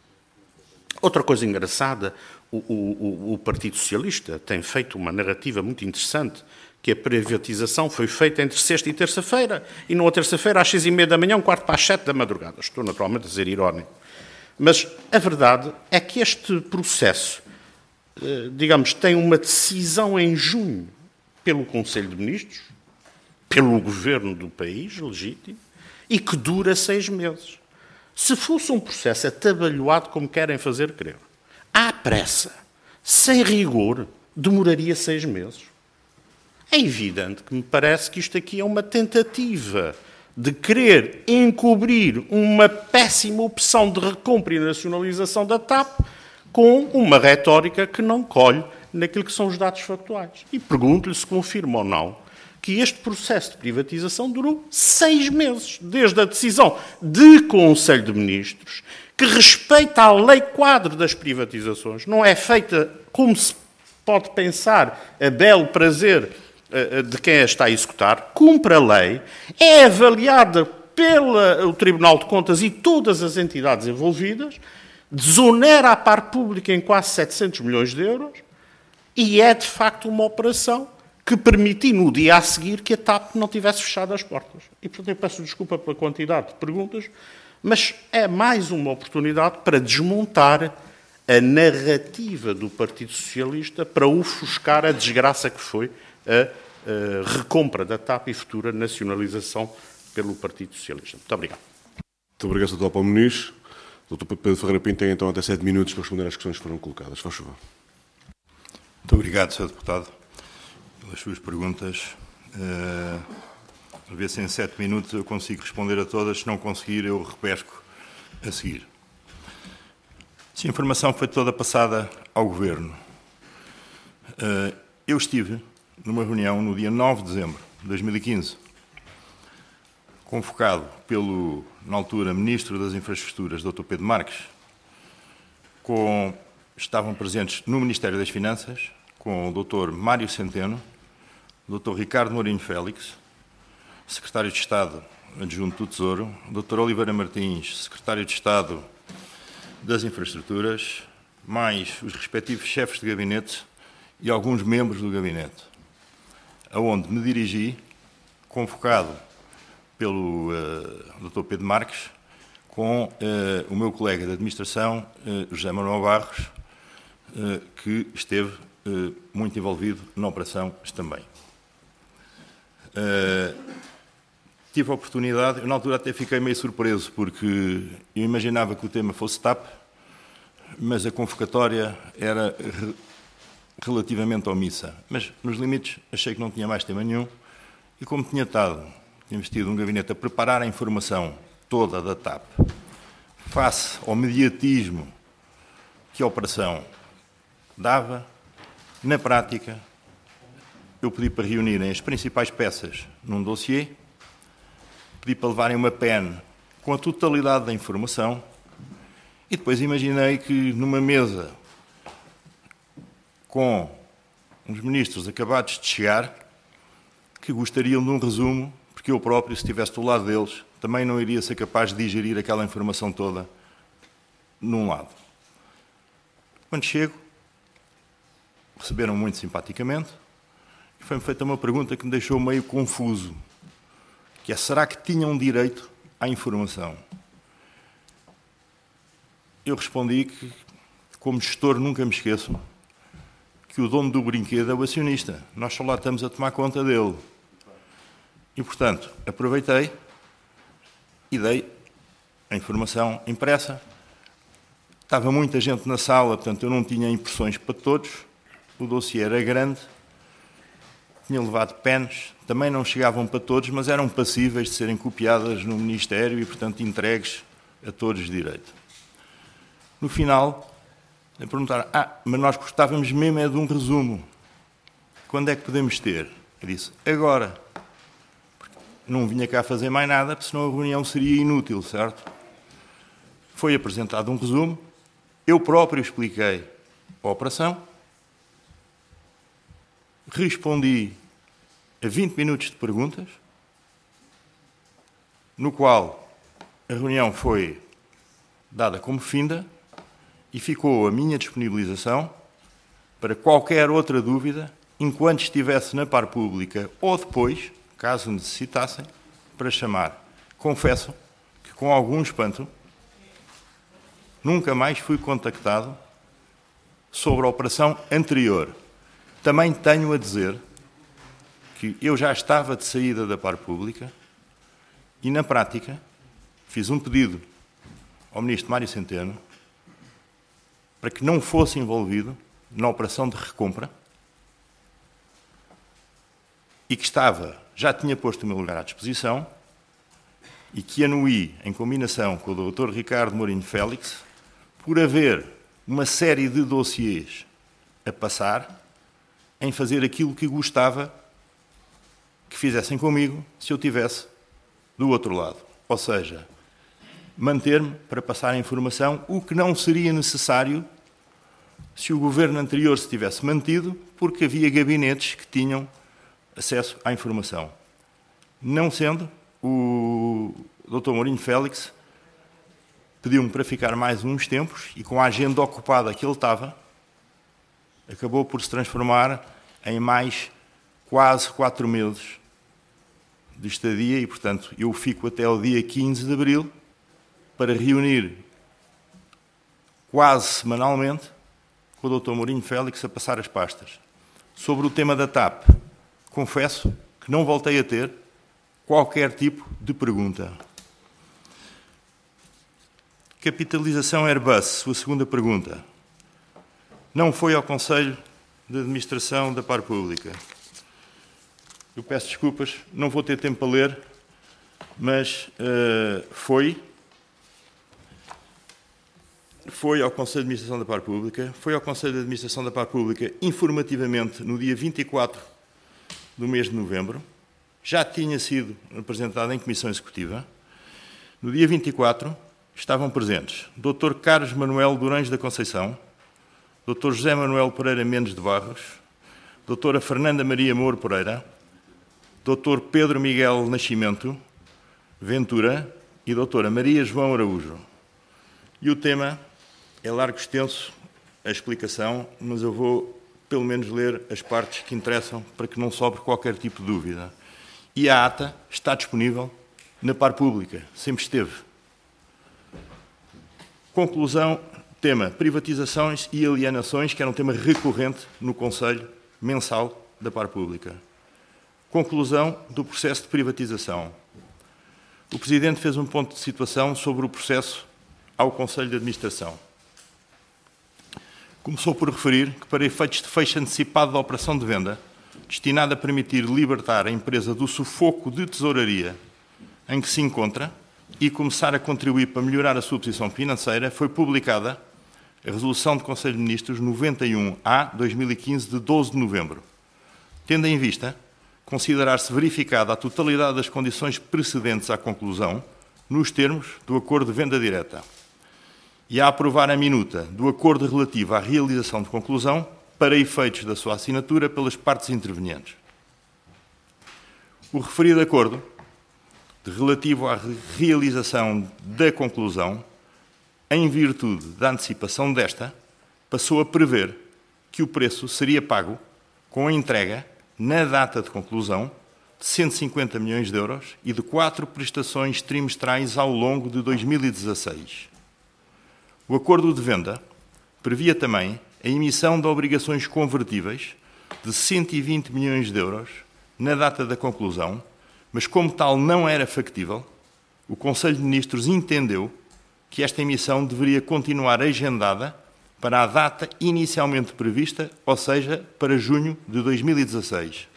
Outra coisa engraçada, o, o, o Partido Socialista tem feito uma narrativa muito interessante, que a privatização foi feita entre sexta e terça-feira, e numa terça-feira às seis e meia da manhã, um quarto para as sete da madrugada. Estou naturalmente a ser irónico. Mas a verdade é que este processo, digamos, tem uma decisão em junho pelo Conselho de Ministros, pelo governo do país, legítimo, e que dura seis meses. Se fosse um processo atabalhoado como querem fazer crer, à pressa, sem rigor, demoraria seis meses. É evidente que me parece que isto aqui é uma tentativa de querer encobrir uma péssima opção de recompra e nacionalização da TAP com uma retórica que não colhe naquilo que são os dados factuais. E pergunto-lhe se confirma ou não que este processo de privatização durou seis meses, desde a decisão de Conselho de Ministros, que respeita a lei quadro das privatizações, não é feita como se pode pensar a belo prazer de quem a está a executar, cumpre a lei, é avaliada pelo Tribunal de Contas e todas as entidades envolvidas, desonera a par pública em quase setecentos milhões de euros e é, de facto, uma operação que permitiu, no dia a seguir, que a TAP não tivesse fechado as portas. E, portanto, eu peço desculpa pela quantidade de perguntas, mas é mais uma oportunidade para desmontar a narrativa do Partido Socialista para ofuscar a desgraça que foi a, a recompra da TAP e futura nacionalização pelo Partido Socialista. Muito obrigado. Muito obrigado, doutor Paulo Muniz. doutor Pedro Ferreira Pinto tem então até sete minutos para responder às questões que foram colocadas. Faz favor. Muito obrigado, senhor Deputado, pelas suas perguntas. Uh, a ver se em sete minutos eu consigo responder a todas. Se não conseguir, eu repesco a seguir. Se a informação foi toda passada ao Governo, uh, eu estive numa reunião no dia nove de dezembro de dois mil e quinze, convocado pelo, na altura, Ministro das Infraestruturas, doutor Pedro Marques, com, estavam presentes no Ministério das Finanças, com o doutor Mário Centeno, o doutor Ricardo Mourinho Félix, Secretário de Estado Adjunto do Tesouro, o doutor Oliveira Martins, Secretário de Estado das Infraestruturas, mais os respectivos chefes de gabinete e alguns membros do gabinete, aonde me dirigi, convocado pelo uh, doutor Pedro Marques, com uh, o meu colega de administração, uh, José Manuel Barros, uh, que esteve uh, muito envolvido na operação também. Uh, tive a oportunidade, eu na altura até fiquei meio surpreso, porque eu imaginava que o tema fosse TAP, mas a convocatória era re relativamente omissa. Mas, nos limites, achei que não tinha mais tema nenhum, e como tinha estado, tínhamos tido um gabinete a preparar a informação toda da TAP, face ao mediatismo que a operação dava, na prática, eu pedi para reunirem as principais peças num dossiê, pedi para levarem uma pen com a totalidade da informação E depois imaginei que numa mesa com uns ministros acabados de chegar, que gostariam de um resumo, porque eu próprio, se estivesse do lado deles, também não iria ser capaz de digerir aquela informação toda num lado. Quando chego, receberam muito simpaticamente, e foi-me feita uma pergunta que me deixou meio confuso, que é, será que tinham direito à informação? Eu respondi que, como gestor, nunca me esqueço que o dono do brinquedo é o acionista. Nós só lá estamos a tomar conta dele. E, portanto, aproveitei e dei a informação impressa. Estava muita gente na sala, portanto, eu não tinha impressões para todos. O dossiê era grande. Tinha levado pens. Também não chegavam para todos, mas eram passíveis de serem copiadas no Ministério e, portanto, entregues a todos de direito. No final, a perguntar, ah, mas nós gostávamos mesmo é de um resumo. Quando é que podemos ter? Eu disse, agora. Porque não vinha cá fazer mais nada, porque senão a reunião seria inútil, certo? Foi apresentado um resumo, eu próprio expliquei a operação, respondi a vinte minutos de perguntas, no qual a reunião foi dada como finda, e ficou a minha disponibilização para qualquer outra dúvida, enquanto estivesse na par pública ou depois, caso necessitassem, para chamar. Confesso que, com algum espanto, nunca mais fui contactado sobre a operação anterior. Também tenho a dizer que eu já estava de saída da par pública e, na prática, fiz um pedido ao ministro Mário Centeno para que não fosse envolvido na operação de recompra e que estava, já tinha posto o meu lugar à disposição e que anuí, em combinação com o doutor Ricardo Mourinho Félix, por haver uma série de dossiês a passar, em fazer aquilo que gostava que fizessem comigo se eu tivesse do outro lado. Ou seja, manter-me para passar a informação, o que não seria necessário se o governo anterior se tivesse mantido, porque havia gabinetes que tinham acesso à informação. Não sendo, o doutor Mourinho Félix pediu-me para ficar mais uns tempos e, com a agenda ocupada que ele estava, acabou por se transformar em mais quase quatro meses de estadia e, portanto, eu fico até o dia quinze de abril para reunir quase semanalmente com o doutor Mourinho Félix a passar as pastas. Sobre o tema da T A P, confesso que não voltei a ter qualquer tipo de pergunta. Capitalização Airbus, sua segunda pergunta. Não foi ao Conselho de Administração da Par Pública. Eu peço desculpas, não vou ter tempo para ler, mas uh, foi... Foi ao Conselho de Administração da Par Pública, foi ao Conselho de Administração da Par Pública informativamente no dia vinte e quatro do mês de novembro, já tinha sido apresentado em Comissão Executiva. No dia vinte e quatro estavam presentes doutor Carlos Manuel Durães da Conceição, doutor José Manuel Pereira Mendes de Barros, doutora Fernanda Maria Moura Pereira, doutor Pedro Miguel Nascimento Ventura e doutora Maria João Araújo. E o tema é largo extenso, a explicação, mas eu vou, pelo menos, ler as partes que interessam para que não sobre qualquer tipo de dúvida. E a ata está disponível na Par Pública, sempre esteve. Conclusão, tema privatizações e alienações, que era um tema recorrente no Conselho mensal da Par Pública. Conclusão do processo de privatização. O Presidente fez um ponto de situação sobre o processo ao Conselho de Administração. Começou por referir que, para efeitos de fecho antecipado da operação de venda, destinada a permitir libertar a empresa do sufoco de tesouraria em que se encontra e começar a contribuir para melhorar a sua posição financeira, foi publicada a Resolução do Conselho de Ministros noventa e um A dois mil e quinze, de doze de novembro, tendo em vista considerar-se verificada a totalidade das condições precedentes à conclusão, nos termos do acordo de venda direta. e a aprovar a minuta do acordo relativo à realização de conclusão para efeitos da sua assinatura pelas partes intervenientes. O referido acordo, relativo à realização da conclusão, em virtude da antecipação desta, passou a prever que o preço seria pago com a entrega, na data de conclusão, de cento e cinquenta milhões de euros e de quatro prestações trimestrais ao longo de dois mil e dezasseis. O acordo de venda previa também a emissão de obrigações convertíveis de cento e vinte milhões de euros na data da conclusão, mas como tal não era factível, o Conselho de Ministros entendeu que esta emissão deveria continuar agendada para a data inicialmente prevista, ou seja, para junho de dois mil e dezasseis.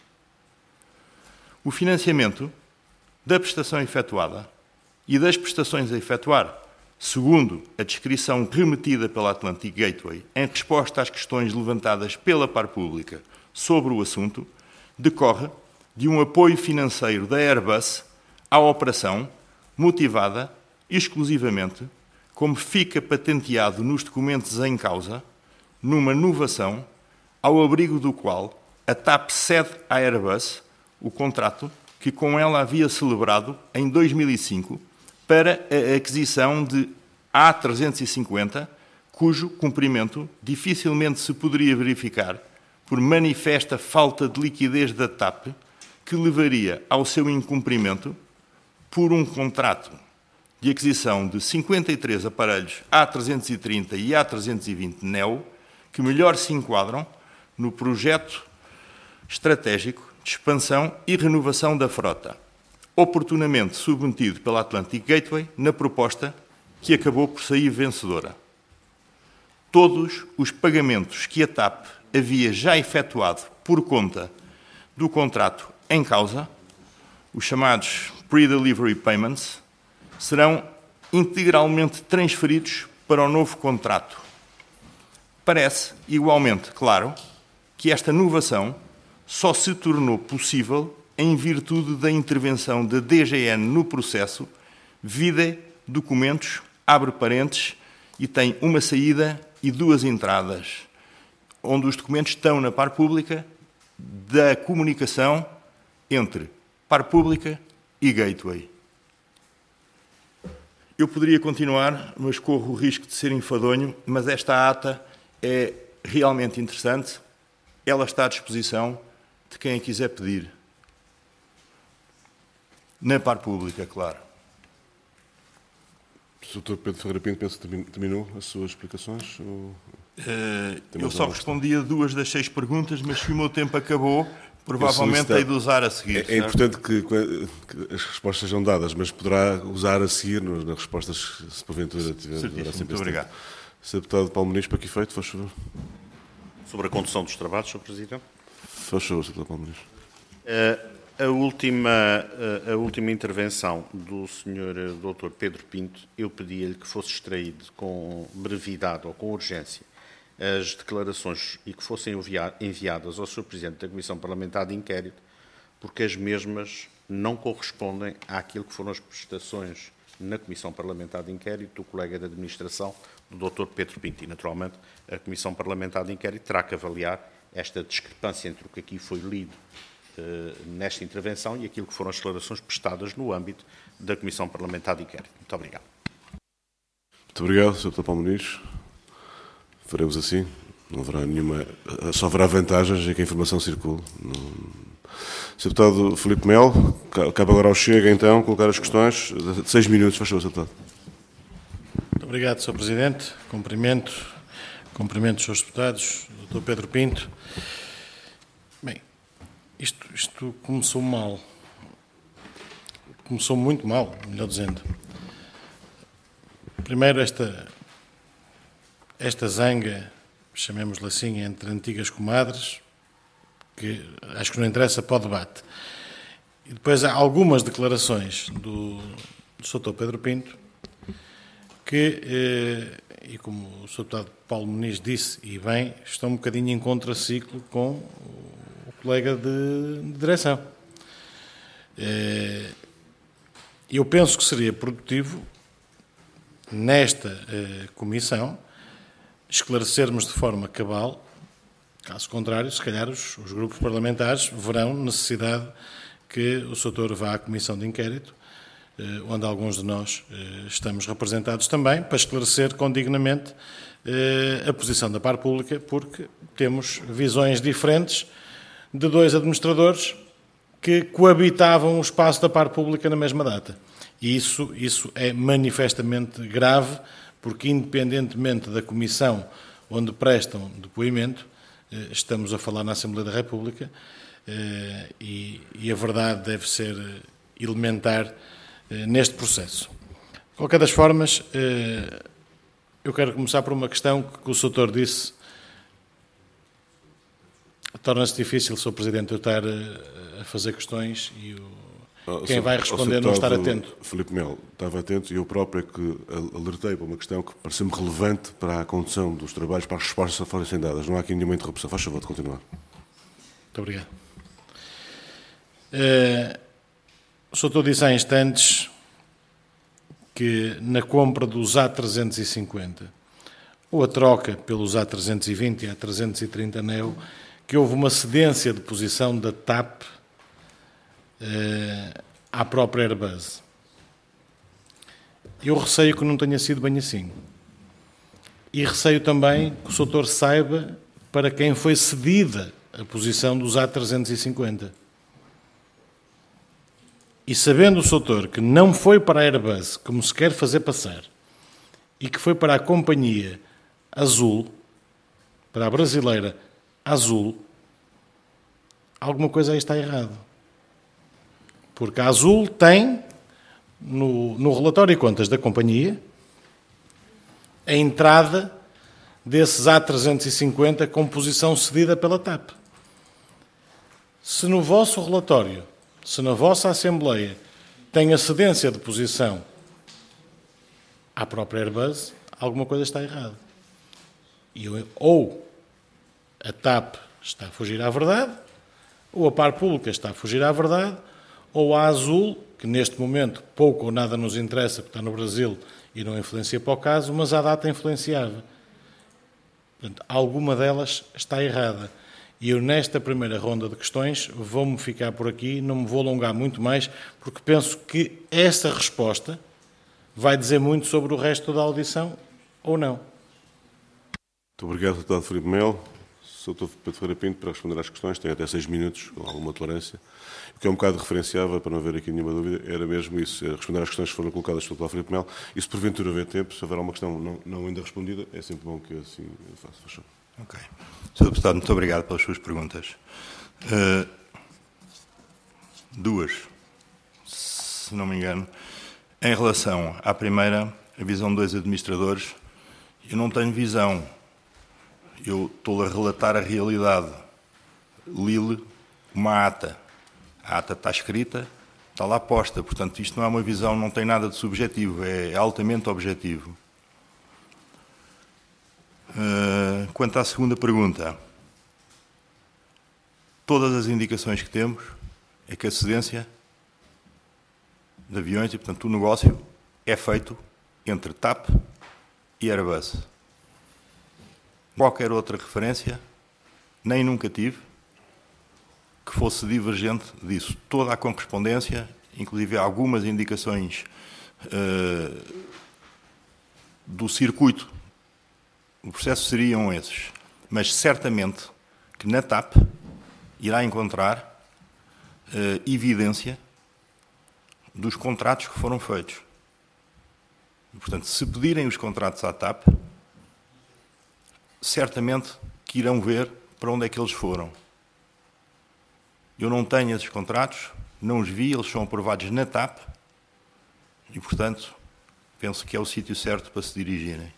O financiamento da prestação efetuada e das prestações a efetuar, segundo a descrição remetida pela Atlantic Gateway em resposta às questões levantadas pela par pública sobre o assunto, decorre de um apoio financeiro da Airbus à operação, motivada exclusivamente, como fica patenteado nos documentos em causa, numa novação, ao abrigo do qual a TAP cede à Airbus o contrato que com ela havia celebrado em dois mil e cinco para a aquisição de A trezentos e cinquenta, cujo cumprimento dificilmente se poderia verificar por manifesta falta de liquidez da TAP, que levaria ao seu incumprimento por um contrato de aquisição de cinquenta e três aparelhos A trezentos e trinta e A trezentos e vinte neo, que melhor se enquadram no projeto estratégico de expansão e renovação da frota, oportunamente submetido pela Atlantic Gateway na proposta que acabou por sair vencedora. Todos os pagamentos que a TAP havia já efetuado por conta do contrato em causa, os chamados Pre-Delivery Payments, serão integralmente transferidos para o novo contrato. Parece, igualmente, claro, que esta inovação só se tornou possível em virtude da intervenção da D G N no processo, vide documentos, abre parênteses, e tem uma saída e duas entradas, onde os documentos estão na par pública da comunicação entre par pública e Gateway. Eu poderia continuar, mas corro o risco de ser enfadonho, mas esta ata é realmente interessante. Ela está à disposição de quem a quiser pedir. Na par pública, claro. doutor Pedro Ferreira Pinto, penso que terminou as suas explicações? Ou... Uh, eu só respondi a duas das seis perguntas, mas se o meu tempo acabou, provavelmente hei de usar a seguir. É, é importante que, que as respostas sejam dadas, mas poderá usar a seguir nas respostas, se porventura tiver. Certíssimo, muito obrigado. senhor Deputado Paulo Muniz, para que efeito, faz favor. Sobre a condução dos trabalhos, senhor Presidente. Faz favor, senhor Deputado Paulo Muniz. Uh, a, última, uh, a última intervenção do senhor doutor Pedro Pinto, eu pedi-lhe que fosse extraído com brevidade ou com urgência as declarações e que fossem enviadas ao senhor Presidente da Comissão Parlamentar de Inquérito, porque as mesmas não correspondem àquilo que foram as prestações na Comissão Parlamentar de Inquérito do colega de Administração, do doutor Pedro Pinto. E, naturalmente, a Comissão Parlamentar de Inquérito terá que avaliar esta discrepância entre o que aqui foi lido eh, nesta intervenção e aquilo que foram as declarações prestadas no âmbito da Comissão Parlamentar de Inquérito. Muito obrigado. Muito obrigado, senhor Deputado Paulo Muniz. Faremos assim. Não haverá nenhuma... Só haverá vantagens em que a informação circule. Não... senhor Deputado Filipe Melo, cabe agora ao Chega, então, colocar as questões. Seis minutos, faz favor, senhor Deputado. Muito obrigado, senhor Presidente. Cumprimento, cumprimento os senhores deputados, doutor Pedro Pinto. Bem, isto, isto começou mal. Começou muito mal, melhor dizendo. Primeiro, esta... Esta zanga, chamemos-lhe assim, entre antigas comadres, que acho que não interessa para o debate. E depois há algumas declarações do, do doutor Pedro Pinto, que, eh, e como o senhor Deputado Paulo Muniz disse, e bem, estão um bocadinho em contraciclo com o colega de, de direção. Eh, eu penso que seria produtivo nesta eh, comissão, esclarecermos de forma cabal. Caso contrário, se calhar os, os grupos parlamentares verão necessidade que o senhor Doutor vá à comissão de inquérito, eh, onde alguns de nós eh, estamos representados também, para esclarecer condignamente eh, a posição da parte pública, porque temos visões diferentes de dois administradores que coabitavam o espaço da parte pública na mesma data. E isso, isso é manifestamente grave, porque independentemente da comissão onde prestam depoimento, estamos a falar na Assembleia da República e, e a verdade deve ser elementar neste processo. De qualquer das formas, eu quero começar por uma questão que o senhor Doutor disse. Torna-se difícil, senhor Presidente, eu estar a fazer questões e o, quem vai responder não estar atento. Filipe Melo, estava atento e eu próprio é que alertei para uma questão que pareceu-me relevante para a condução dos trabalhos, para as respostas a forem sendo dadas. Não há aqui nenhuma interrupção. Faz favor de continuar. Muito obrigado. Uh, o senhor Doutor disse há instantes que na compra dos A trezentos e cinquenta ou a troca pelos A trezentos e vinte e A trezentos e trinta Neo, que houve uma cedência de posição da TAP eh, à própria Airbus. Eu receio que não tenha sido bem assim. E receio também que o senhor Doutor saiba para quem foi cedida a posição dos A trezentos e cinquenta. E sabendo o senhor Doutor que não foi para a Airbus, como se quer fazer passar, e que foi para a companhia Azul, para a brasileira Azul, alguma coisa aí está errada. Porque a Azul tem, no, no relatório de contas da companhia, a entrada desses A trezentos e cinquenta com posição cedida pela TAP. Se no vosso relatório, se na vossa Assembleia tem a cedência de posição à própria Airbus, alguma coisa está errada. E eu, ou a TAP está a fugir à verdade, ou a parte pública está a fugir à verdade, ou a Azul, que neste momento pouco ou nada nos interessa, porque está no Brasil e não influencia para o caso, mas à data influenciava. Portanto, alguma delas está errada. E eu, nesta primeira ronda de questões, vou-me ficar por aqui, não me vou alongar muito mais, porque penso que essa resposta vai dizer muito sobre o resto da audição, ou não. Muito obrigado, deputado Filipe Melo. senhor doutor Pedro Ferreira Pinto, para responder às questões, tem até seis minutos, com alguma tolerância. O que é um bocado referenciável, para não haver aqui nenhuma dúvida, era mesmo isso, responder às questões que foram colocadas pelo doutor Filipe Melo. E se porventura houver tempo, se houver alguma questão não, não ainda respondida, é sempre bom que assim faça. Faz favor. Ok. senhor Deputado, muito obrigado pelas suas perguntas. Uh, duas, se não me engano. Em relação à primeira, a visão de dois administradores, eu não tenho visão. Eu estou a relatar a realidade. Li-lhe uma ata. A ata está escrita, está lá posta. Portanto, isto não é uma visão, não tem nada de subjetivo, é altamente objetivo. Uh, quanto à segunda pergunta, todas as indicações que temos é que a cedência de aviões e, portanto, o negócio é feito entre TAP e Airbus. Qualquer outra referência, nem nunca tive, que fosse divergente disso. Toda a correspondência, inclusive algumas indicações uh, do circuito, o processo seriam esses. Mas certamente que na TAP irá encontrar uh, evidência dos contratos que foram feitos. E, portanto, se pedirem os contratos à TAP, certamente que irão ver para onde é que eles foram. Eu não tenho esses contratos, não os vi, eles são aprovados na TAP e, portanto, penso que é o sítio certo para se dirigirem.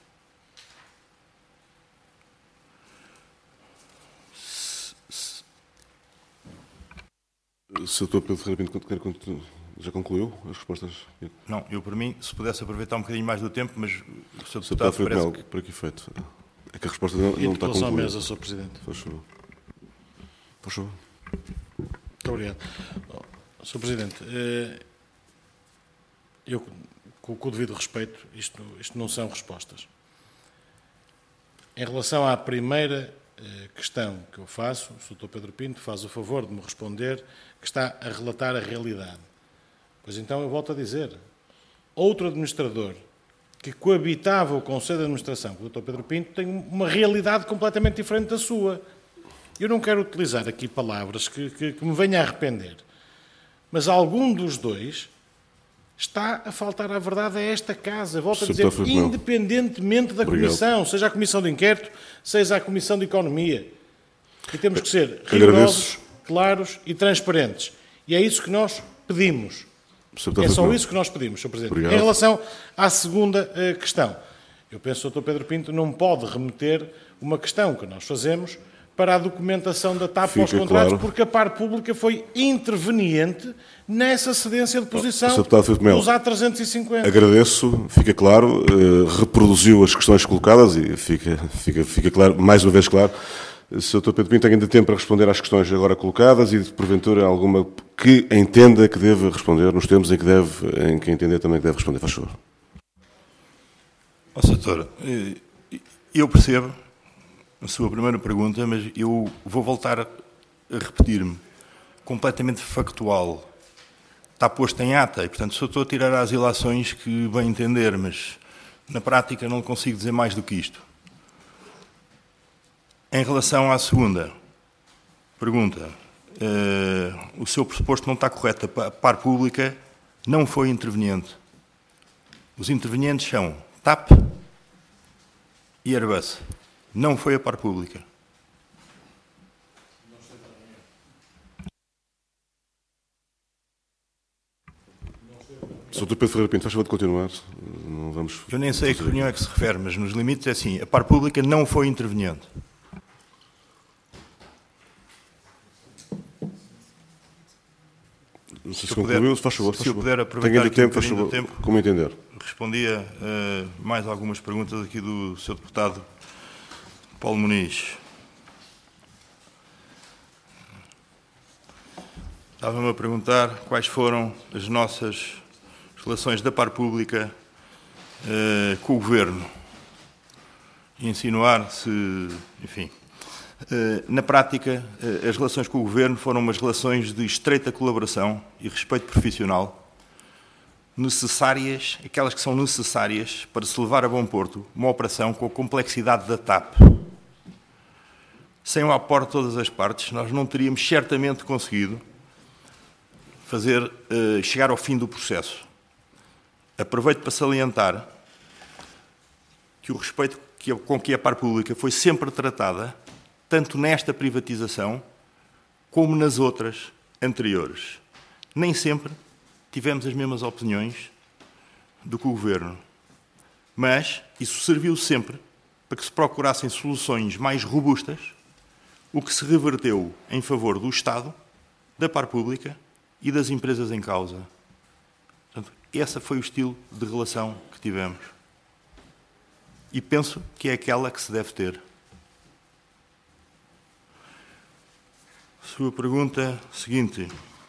senhor doutor Pedro Ferreira Pinto, já concluiu as respostas? Não, eu, por mim, se pudesse aproveitar um bocadinho mais do tempo, mas o senhor Deputado Deputado parece que... Para que efeito? É que a resposta não, não está concluída. à mesa, senhor Presidente. Faz favor. Faz favor. Muito obrigado. senhor Presidente, eu com, com o devido respeito, isto, isto não são respostas. Em relação à primeira eh, questão que eu faço, o doutor Pedro Pinto faz o favor de me responder que está a relatar a realidade. Pois então eu volto a dizer, outro administrador que coabitava o Conselho de Administração com o doutor Pedro Pinto tem uma realidade completamente diferente da sua. Eu não quero utilizar aqui palavras que, que, que me venham a arrepender, mas algum dos dois está a faltar à verdade a esta casa. Volto a dizer, independentemente da Comissão, seja a Comissão de Inquérito, seja a Comissão de Economia. E temos que ser rigorosos, claros e transparentes. E é isso que nós pedimos. É só isso que nós pedimos, senhor Presidente. Obrigado. Em relação à segunda uh, questão, eu penso que o doutor Pedro Pinto não pode remeter uma questão que nós fazemos para a documentação da TAP aos contratos, claro, porque a par pública foi interveniente nessa cedência de posição dos A trezentos e cinquenta. Agradeço, fica claro, uh, reproduziu as questões colocadas e fica, fica, fica claro, mais uma vez claro. Se o doutor Pedro Pinto tem ainda tempo para responder às questões agora colocadas e, porventura, alguma que entenda que deve responder, nos termos em que, deve, em que entender também que deve responder. Faz favor. Ó, doutor, eu percebo a sua primeira pergunta, mas eu vou voltar a repetir-me. Completamente factual. Está posto em ata e, portanto, só estou a tirar as ilações que bem entender, mas na prática não consigo dizer mais do que isto. Em relação à segunda pergunta, uh, o seu pressuposto não está correto. A par pública não foi interveniente. Os intervenientes são TAP e Airbus. Não foi a par pública. doutor Pedro Ferreira Pinto, faz favor de continuar. Não vamos... Eu nem sei a que reunião é que se refere, mas nos limites é assim. A par pública não foi interveniente. Não sei se, se concluiu, faz favor. Se eu puder aproveitar ainda tempo, um faz favor, tempo, como entender. Respondia uh, mais algumas perguntas aqui do seu deputado Paulo Muniz. Estava-me a perguntar quais foram as nossas relações da par pública uh, com o Governo. E insinuar se, enfim... Na prática, as relações com o Governo foram umas relações de estreita colaboração e respeito profissional, necessárias, aquelas que são necessárias para se levar a bom porto uma operação com a complexidade da TAP. Sem o aporte de todas as partes, nós não teríamos certamente conseguido fazer, uh, chegar ao fim do processo. Aproveito para salientar que o respeito que, com que a par pública foi sempre tratada, tanto nesta privatização como nas outras anteriores. Nem sempre tivemos as mesmas opiniões do que o Governo, mas isso serviu sempre para que se procurassem soluções mais robustas, o que se reverteu em favor do Estado, da par pública e das empresas em causa. Portanto, esse foi o estilo de relação que tivemos. E penso que é aquela que se deve ter. Sua pergunta seguinte.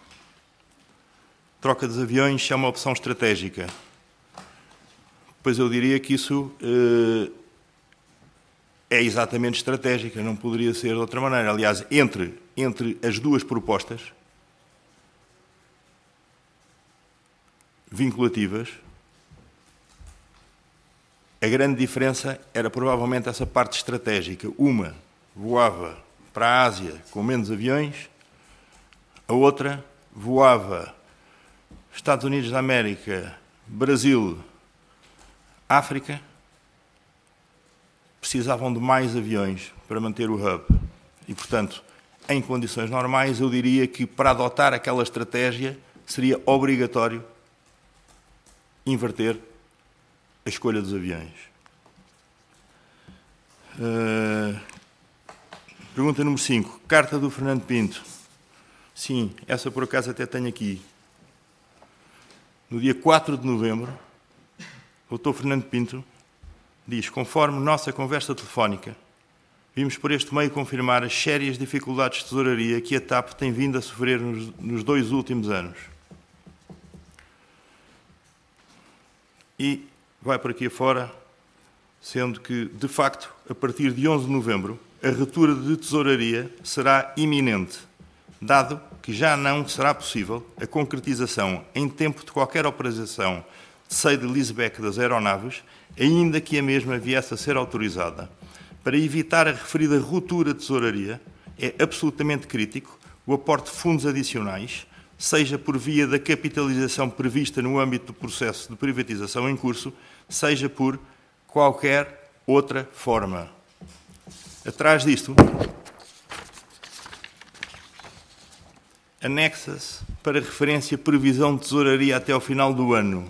Troca dos aviões é uma opção estratégica. Pois eu diria que isso eh, é exatamente estratégica, não poderia ser de outra maneira. Aliás, entre, entre as duas propostas vinculativas, a grande diferença era provavelmente essa parte estratégica. Uma voava para a Ásia com menos aviões, a outra voava Estados Unidos da América, Brasil, África, precisavam de mais aviões para manter o hub. E, portanto, em condições normais, eu diria que para adotar aquela estratégia seria obrigatório inverter a escolha dos aviões. Uh, pergunta número cinco. Carta do Fernando Pinto. Sim, essa por acaso até tenho aqui. No dia quatro de novembro, o doutor Fernando Pinto diz: conforme nossa conversa telefónica, vimos por este meio confirmar as sérias dificuldades de tesouraria que a TAP tem vindo a sofrer nos, nos dois últimos anos. e vai por aqui afora, sendo que, de facto, a partir de onze de novembro, a ruptura de tesouraria será iminente, dado que já não será possível a concretização em tempo de qualquer operação de sale e leaseback das aeronaves, ainda que a mesma viesse a ser autorizada. Para evitar a referida ruptura de tesouraria, é absolutamente crítico o aporte de fundos adicionais, seja por via da capitalização prevista no âmbito do processo de privatização em curso, seja por qualquer outra forma. Atrás disto, anexa-se para referência previsão de tesouraria até ao final do ano,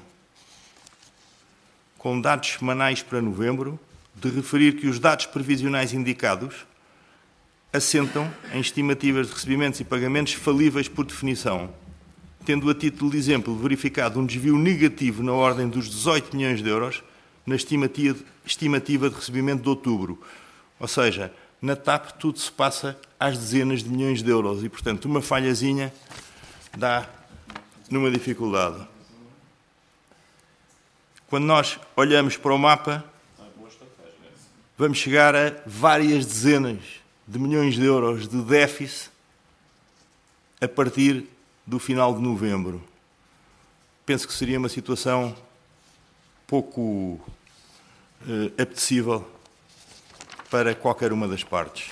com dados semanais para novembro, de referir que os dados previsionais indicados assentam em estimativas de recebimentos e pagamentos falíveis por definição, tendo a título de exemplo verificado um desvio negativo na ordem dos dezoito milhões de euros na estimativa, estimativa de recebimento de outubro. Ou seja, na TAP tudo se passa às dezenas de milhões de euros e, portanto, uma falhazinha dá numa dificuldade. Quando nós olhamos para o mapa, vamos chegar a várias dezenas de milhões de euros de déficit a partir do final de novembro. Penso que seria uma situação pouco eh, apetecível para qualquer uma das partes.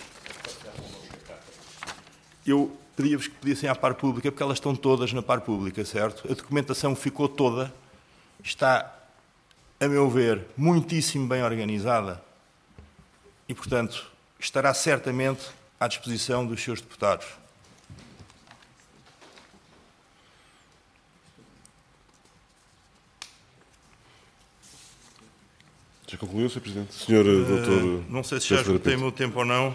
Eu pedia-vos que pedissem à par pública, porque elas estão todas na par pública, certo? A documentação ficou toda, está, a meu ver, muitíssimo bem organizada e, portanto, estará certamente à disposição dos seus deputados. Já concluiu, senhor Presidente? senhor uh, Doutor... Uh, não sei se já esgotei o meu tempo ou não.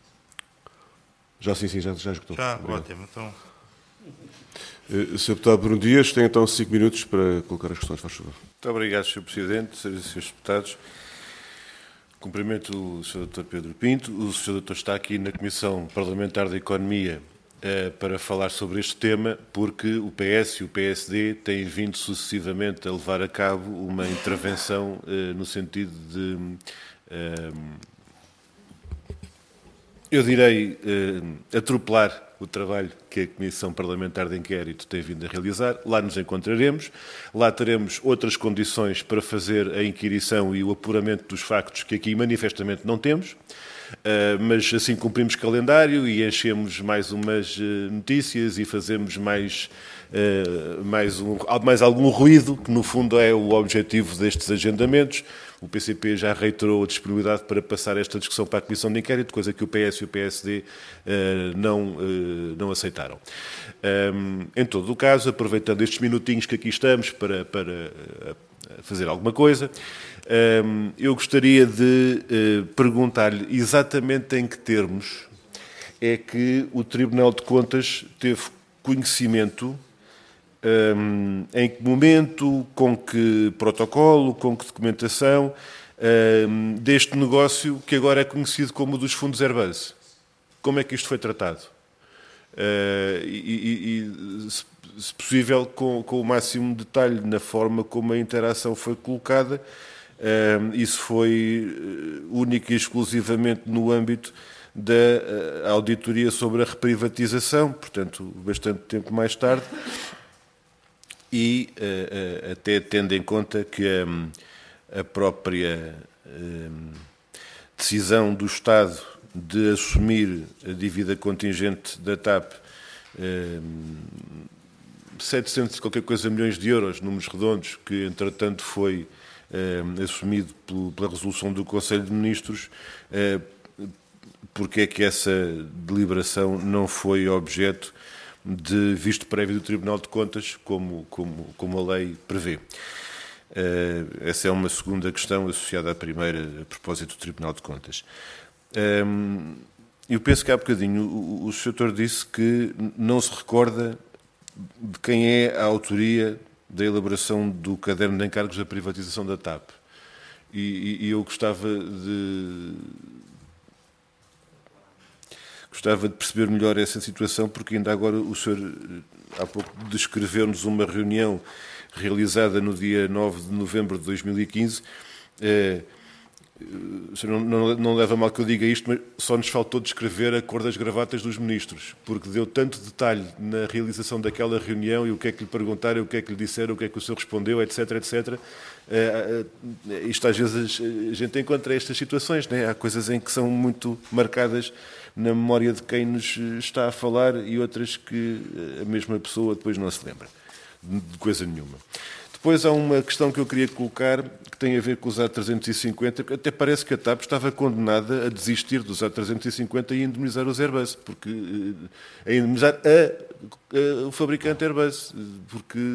Já sim, sim, já, já esgotou. Já, ótimo. Então... Uh, senhor Deputado Bruno Dias, tem então cinco minutos para colocar as questões, faz favor. Muito obrigado, senhor Presidente, senhores e senhores deputados. Cumprimento o senhor doutor Pedro Pinto. O senhor doutor está aqui na Comissão Parlamentar da Economia eh, para falar sobre este tema, porque o P S e o P S D têm vindo sucessivamente a levar a cabo uma intervenção eh, no sentido de, eh, eu direi, eh, atropelar o trabalho que a Comissão Parlamentar de Inquérito tem vindo a realizar. Lá nos encontraremos, lá teremos outras condições para fazer a inquirição e o apuramento dos factos que aqui manifestamente não temos, mas assim cumprimos calendário e enchemos mais umas notícias e fazemos mais, mais, um, mais algum ruído, que no fundo é o objetivo destes agendamentos. O P C P já reiterou a disponibilidade para passar esta discussão para a Comissão de Inquérito, coisa que o P S e o P S D uh, não, uh, não aceitaram. Um, em todo o caso, aproveitando estes minutinhos que aqui estamos para, para uh, fazer alguma coisa, um, eu gostaria de uh, perguntar-lhe exatamente em que termos é que o Tribunal de Contas teve conhecimento, Um, em que momento, com que protocolo, com que documentação um, deste negócio que agora é conhecido como o dos fundos Airbus. Como é que isto foi tratado? Uh, e, e, e, se, se possível, com, com o máximo detalhe na forma como a interação foi colocada. Um, isso foi uh, único e exclusivamente no âmbito da uh, auditoria sobre a reprivatização, portanto, bastante tempo mais tarde. E uh, uh, até tendo em conta que um, a própria um, decisão do Estado de assumir a dívida contingente da TAP, um, setecentos e qualquer coisa milhões de euros, números redondos, que entretanto foi um, assumido pelo, pela resolução do Conselho de Ministros, uh, porque é que essa deliberação não foi objeto de visto prévio do Tribunal de Contas, como, como, como a lei prevê. Uh, essa é uma segunda questão associada à primeira, a propósito do Tribunal de Contas. Um, eu penso que há bocadinho o, o senhor disse que não se recorda de quem é a autoria da elaboração do caderno de encargos da privatização da TAP. E, e eu gostava de... Gostava de perceber melhor essa situação, porque ainda agora o senhor, há pouco, descreveu-nos uma reunião realizada no dia nove de novembro de dois mil e quinze. Não, não, não leva mal que eu diga isto, mas só nos faltou descrever a cor das gravatas dos ministros, porque deu tanto detalhe na realização daquela reunião e o que é que lhe perguntaram, o que é que lhe disseram, o que é que o senhor respondeu, etc, etcétera. Uh, uh, isto às vezes a gente encontra estas situações, né? Há coisas em que são muito marcadas na memória de quem nos está a falar e outras que a mesma pessoa depois não se lembra de coisa nenhuma. Depois há uma questão que eu queria colocar que tem a ver com os A trezentos e cinquenta, porque até parece que a TAP estava condenada a desistir dos A trezentos e cinquenta e indemnizar os Airbus, porque, a indemnizar a, a, o fabricante Airbus, porque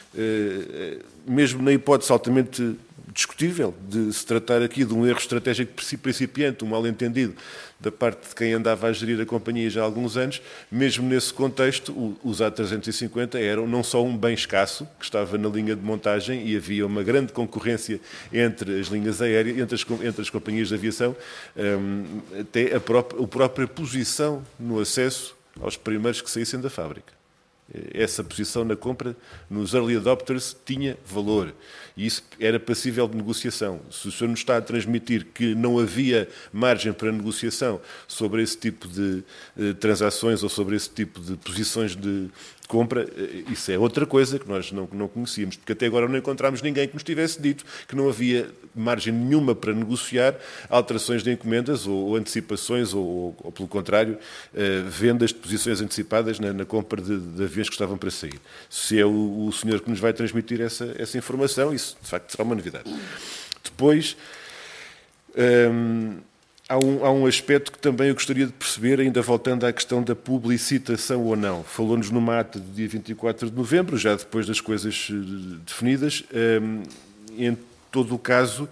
mesmo na hipótese altamente discutível de se tratar aqui de um erro estratégico principiante, um mal-entendido da parte de quem andava a gerir a companhia já há alguns anos, mesmo nesse contexto, os A trezentos e cinquenta eram não só um bem escasso, que estava na linha de montagem e havia uma grande concorrência entre as linhas aéreas, entre as, entre as companhias de aviação, um, até a própria, a própria posição no acesso aos primeiros que saíssem da fábrica. Essa posição na compra nos early adopters tinha valor e isso era passível de negociação. Se o senhor nos está a transmitir que não havia margem para negociação sobre esse tipo de eh, transações ou sobre esse tipo de posições de compra, isso é outra coisa que nós não, não conhecíamos, porque até agora não encontramos ninguém que nos tivesse dito que não havia margem nenhuma para negociar alterações de encomendas ou, ou antecipações ou, ou, pelo contrário, eh, vendas de posições antecipadas na, na compra de, de aviões que estavam para sair. Se é o, o senhor que nos vai transmitir essa, essa informação, isso de facto será uma novidade. Depois, hum, Há um, há um aspecto que também eu gostaria de perceber, ainda voltando à questão da publicitação ou não. Falou-nos numa ata do dia vinte e quatro de novembro, já depois das coisas definidas. Em todo o caso,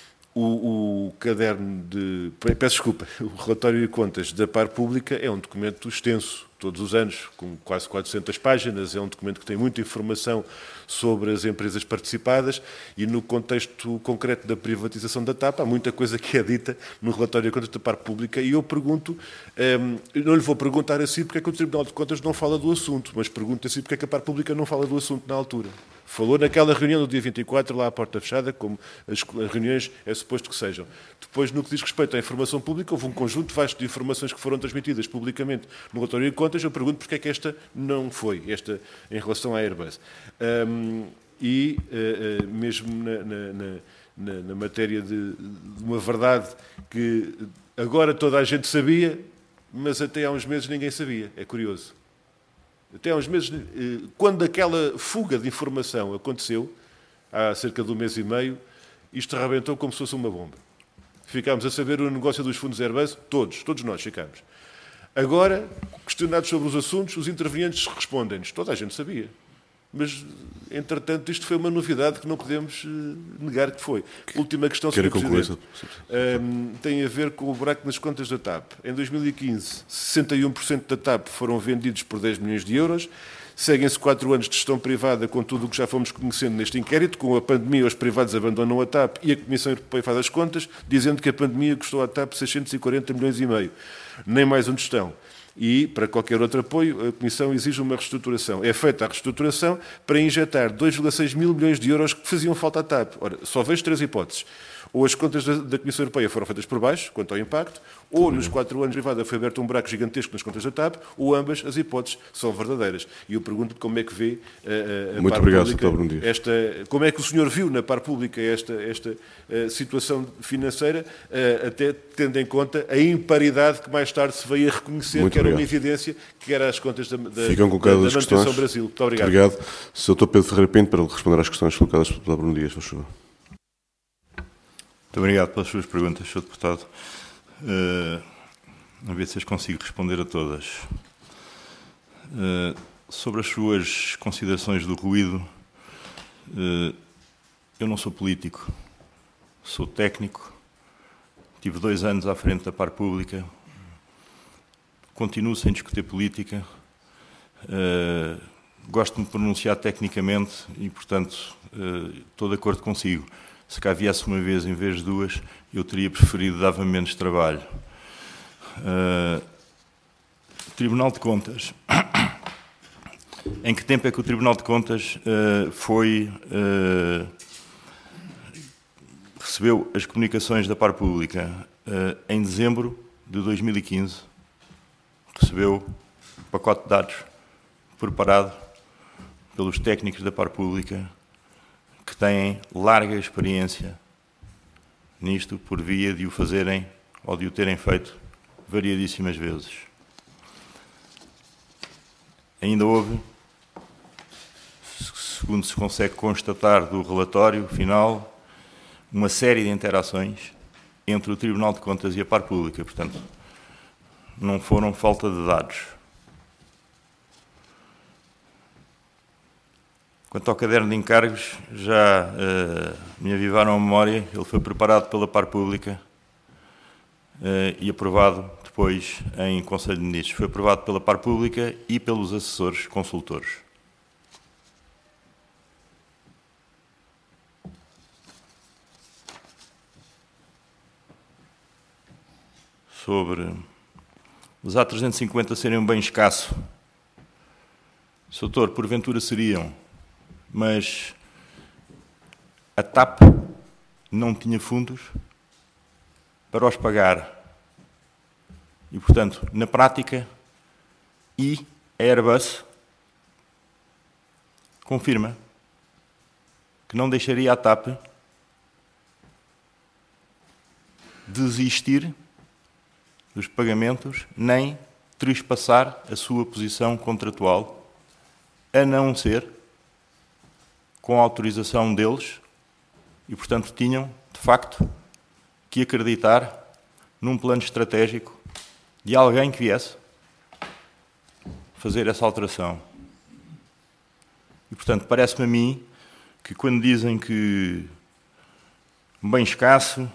o, o caderno de... Peço desculpa, o relatório de contas da Par Pública é um documento extenso, todos os anos, com quase quatrocentas páginas. É um documento que tem muita informação sobre as empresas participadas e no contexto concreto da privatização da TAP há muita coisa que é dita no relatório de contas da Par Pública e eu pergunto, um, não lhe vou perguntar assim porque é que o Tribunal de Contas não fala do assunto, mas pergunto assim porque é que a Par Pública não fala do assunto na altura. Falou naquela reunião do dia vinte e quatro, lá à porta fechada, como as reuniões é suposto que sejam. Depois, no que diz respeito à informação pública, houve um conjunto vasto de informações que foram transmitidas publicamente no relatório de contas. Eu pergunto porque é que esta não foi, esta em relação à Airbus. Um, e, uh, uh, mesmo na, na, na, na matéria de, de uma verdade que agora toda a gente sabia, mas até há uns meses ninguém sabia. É curioso. Até há uns meses, quando aquela fuga de informação aconteceu, há cerca de um mês e meio, isto rebentou como se fosse uma bomba. Ficámos a saber o negócio dos fundos Airbus, todos, todos nós ficámos. Agora, questionados sobre os assuntos, os intervenientes respondem-nos. Toda a gente sabia. Mas, entretanto, isto foi uma novidade que não podemos negar que foi. Última questão, senhor Presidente. Um, tem a ver com o buraco nas contas da TAP. Em dois mil e quinze, sessenta e um por cento da TAP foram vendidos por dez milhões de euros. Seguem-se quatro anos de gestão privada com tudo o que já fomos conhecendo neste inquérito. Com a pandemia, os privados abandonam a TAP e a Comissão Europeia faz as contas, dizendo que a pandemia custou à TAP seiscentos e quarenta milhões e meio. Nem mais onde estão. E, para qualquer outro apoio, a Comissão exige uma reestruturação. É feita a reestruturação para injetar dois vírgula seis mil milhões de euros que faziam falta à TAP. Ora, só vejo três hipóteses. Ou as contas da, da Comissão Europeia foram feitas por baixo, quanto ao impacto, ou nos quatro anos de privada foi aberto um buraco gigantesco nas contas da TAP, ou ambas as hipóteses são verdadeiras. E eu pergunto como é que vê a, a Muito Par obrigado, Pública, Sr. Bruno Dias. esta, como é que o senhor viu na Par Pública esta, esta uh, situação financeira, uh, até tendo em conta a imparidade que mais tarde se veio a reconhecer, Muito que era obrigado. uma evidência, que era as contas da, da, Ficam com da, cada da das Manutenção questões. Brasil. Muito obrigado. Muito obrigado. doutor Pedro Ferreira Pinto, para responder às questões colocadas pelo doutor Bruno Dias, por favor. Muito obrigado pelas suas perguntas, senhor Deputado. Uh, a ver se as consigo responder a todas. Uh, sobre as suas considerações do ruído, uh, eu não sou político, sou técnico, tive dois anos à frente da Par Pública, continuo sem discutir política, uh, gosto de me pronunciar tecnicamente e, portanto, uh, estou de acordo consigo. Se cá viesse uma vez em vez de duas, eu teria preferido, dava menos trabalho. Uh, Tribunal de Contas. em que tempo é que o Tribunal de Contas uh, foi, uh, recebeu as comunicações da Par Pública? Uh, em dezembro de dois mil e quinze, recebeu um pacote de dados preparado pelos técnicos da Par Pública, que têm larga experiência nisto, por via de o fazerem ou de o terem feito variadíssimas vezes. Ainda houve, segundo se consegue constatar do relatório final, uma série de interações entre o Tribunal de Contas e a Par Pública. Portanto, não foram falta de dados. Quanto ao caderno de encargos, já uh, me avivaram a memória. Ele foi preparado pela Par Pública uh, e aprovado depois em Conselho de Ministros. Foi aprovado pela Par Pública e pelos assessores consultores. Sobre os A trezentos e cinquenta serem um bem escasso, Senhor Doutor, porventura seriam, mas a TAP não tinha fundos para os pagar. E, portanto, na prática, e a Airbus confirma que não deixaria a TAP desistir dos pagamentos, nem trespassar a sua posição contratual, a não ser com a autorização deles, e, portanto, tinham, de facto, que acreditar num plano estratégico de alguém que viesse fazer essa alteração. E, portanto, parece-me a mim que quando dizem que um bem escasso,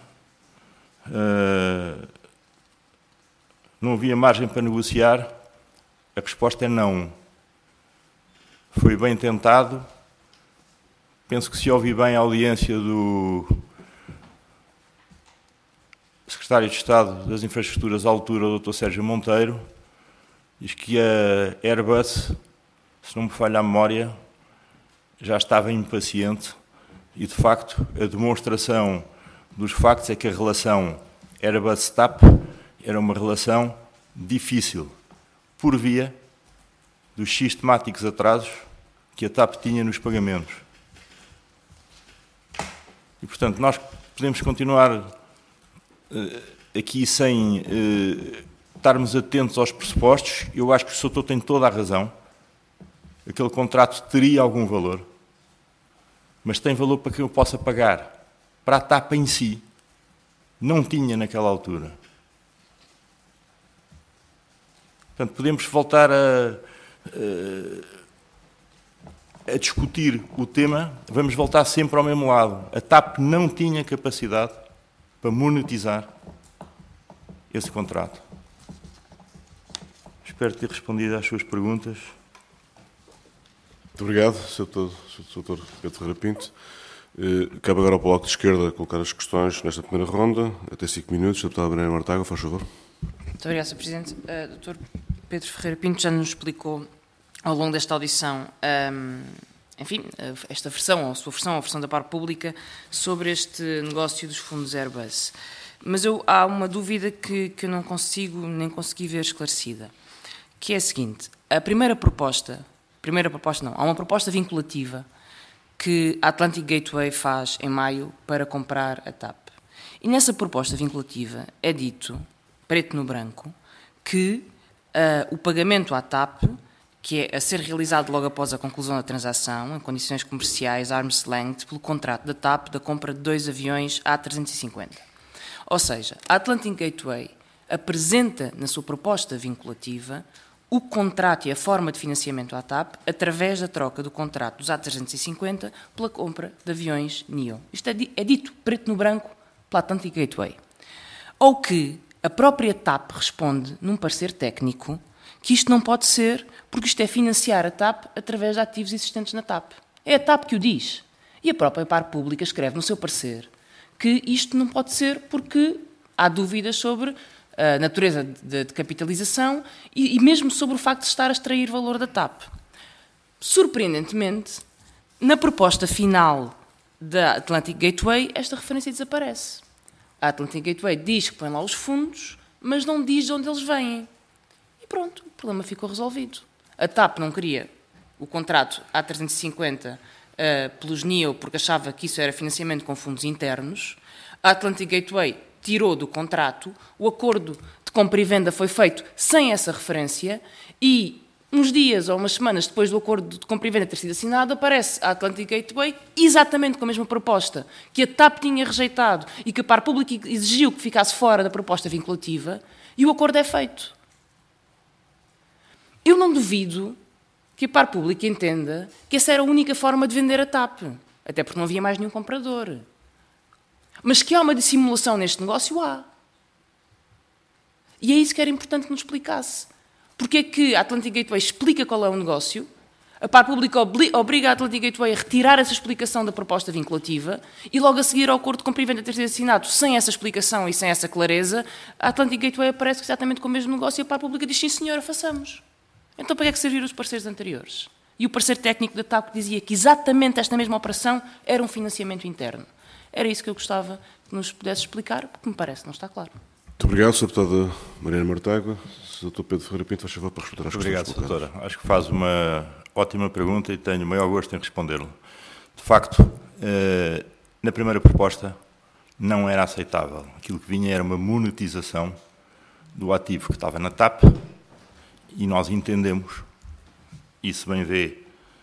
uh, não havia margem para negociar, a resposta é não. Foi bem tentado. Penso que se ouvi bem a audiência do Secretário de Estado das Infraestruturas à altura, o doutor Sérgio Monteiro, diz que a Airbus, se não me falha a memória, já estava impaciente e, de facto, a demonstração dos factos é que a relação Airbus-TAP era uma relação difícil, por via dos sistemáticos atrasos que a TAP tinha nos pagamentos. E, portanto, nós podemos continuar uh, aqui sem uh, estarmos atentos aos pressupostos. Eu acho que o senhor doutor tem toda a razão. Aquele contrato teria algum valor, mas tem valor para que eu possa pagar. Para a TAP em si, não tinha naquela altura. Portanto, podemos voltar a, a, a discutir o tema, vamos voltar sempre ao mesmo lado. A TAP não tinha capacidade para monetizar esse contrato. Espero ter respondido às suas perguntas. Muito obrigado, senhor doutor Pedro Ferreira Pinto. Cabe agora ao Bloco de Esquerda colocar as questões nesta primeira ronda. Até cinco minutos. senhor deputado Breno Martaga, faz favor. Muito obrigado, senhor Presidente. Uh, doutor Pedro Ferreira Pinto já nos explicou ao longo desta audição, um, enfim, esta versão, a sua versão, a versão da Par Pública, sobre este negócio dos fundos Airbus. Mas eu, há uma dúvida que, que eu não consigo, nem consegui ver esclarecida, que é a seguinte: a primeira proposta, primeira proposta não, há uma proposta vinculativa que a Atlantic Gateway faz em maio para comprar a TAP. E nessa proposta vinculativa é dito, preto no branco, que uh, o pagamento à TAP, que é a ser realizado logo após a conclusão da transação, em condições comerciais, arm's length, pelo contrato da TAP da compra de dois aviões A trezentos e cinquenta. Ou seja, a Atlantic Gateway apresenta na sua proposta vinculativa o contrato e a forma de financiamento à TAP através da troca do contrato dos A trezentos e cinquenta pela compra de aviões Neo. Isto é, é dito preto no branco pela Atlantic Gateway. Ou que a própria TAP responde, num parecer técnico, que isto não pode ser porque isto é financiar a TAP através de ativos existentes na TAP. É a TAP que o diz. E a própria Par Pública escreve no seu parecer que isto não pode ser porque há dúvidas sobre a natureza de, de capitalização e, e mesmo sobre o facto de estar a extrair valor da TAP. Surpreendentemente, na proposta final da Atlantic Gateway, esta referência desaparece. A Atlantic Gateway diz que põe lá os fundos, mas não diz de onde eles vêm. E pronto, o problema ficou resolvido. A TAP não queria o contrato A trezentos e cinquenta uh, pelos N I O porque achava que isso era financiamento com fundos internos. A Atlantic Gateway tirou do contrato, o acordo de compra e venda foi feito sem essa referência e uns dias ou umas semanas depois do acordo de compra e venda ter sido assinado, aparece a Atlantic Gateway exatamente com a mesma proposta que a TAP tinha rejeitado e que a Par Pública exigiu que ficasse fora da proposta vinculativa e o acordo é feito. Eu não duvido que a Par Pública entenda que essa era a única forma de vender a TAP, até porque não havia mais nenhum comprador. Mas que há uma dissimulação neste negócio, há. E é isso que era importante que nos explicasse. Porque é que a Atlantic Gateway explica qual é o negócio, a Par Pública obriga a Atlantic Gateway a retirar essa explicação da proposta vinculativa e logo a seguir ao acordo de compra e venda ter sido assinado sem essa explicação e sem essa clareza, a Atlantic Gateway aparece exatamente com o mesmo negócio e a Par Pública diz, sim senhora, façamos. Então para que é que serviram os parceiros anteriores? E o parceiro técnico da TAP dizia que exatamente esta mesma operação era um financiamento interno. Era isso que eu gostava que nos pudesse explicar, porque me parece que não está claro. Muito obrigado, senhora Deputada Mariana Mortágua. doutor Pedro Ferreira Pinto, faz favor para responder às questões colocadas. Obrigado, doutora. Acho que faz uma ótima pergunta e tenho o maior gosto em respondê-lo. De facto, na primeira proposta não era aceitável. Aquilo que vinha era uma monetização do ativo que estava na TAP e nós entendemos, e se bem vê,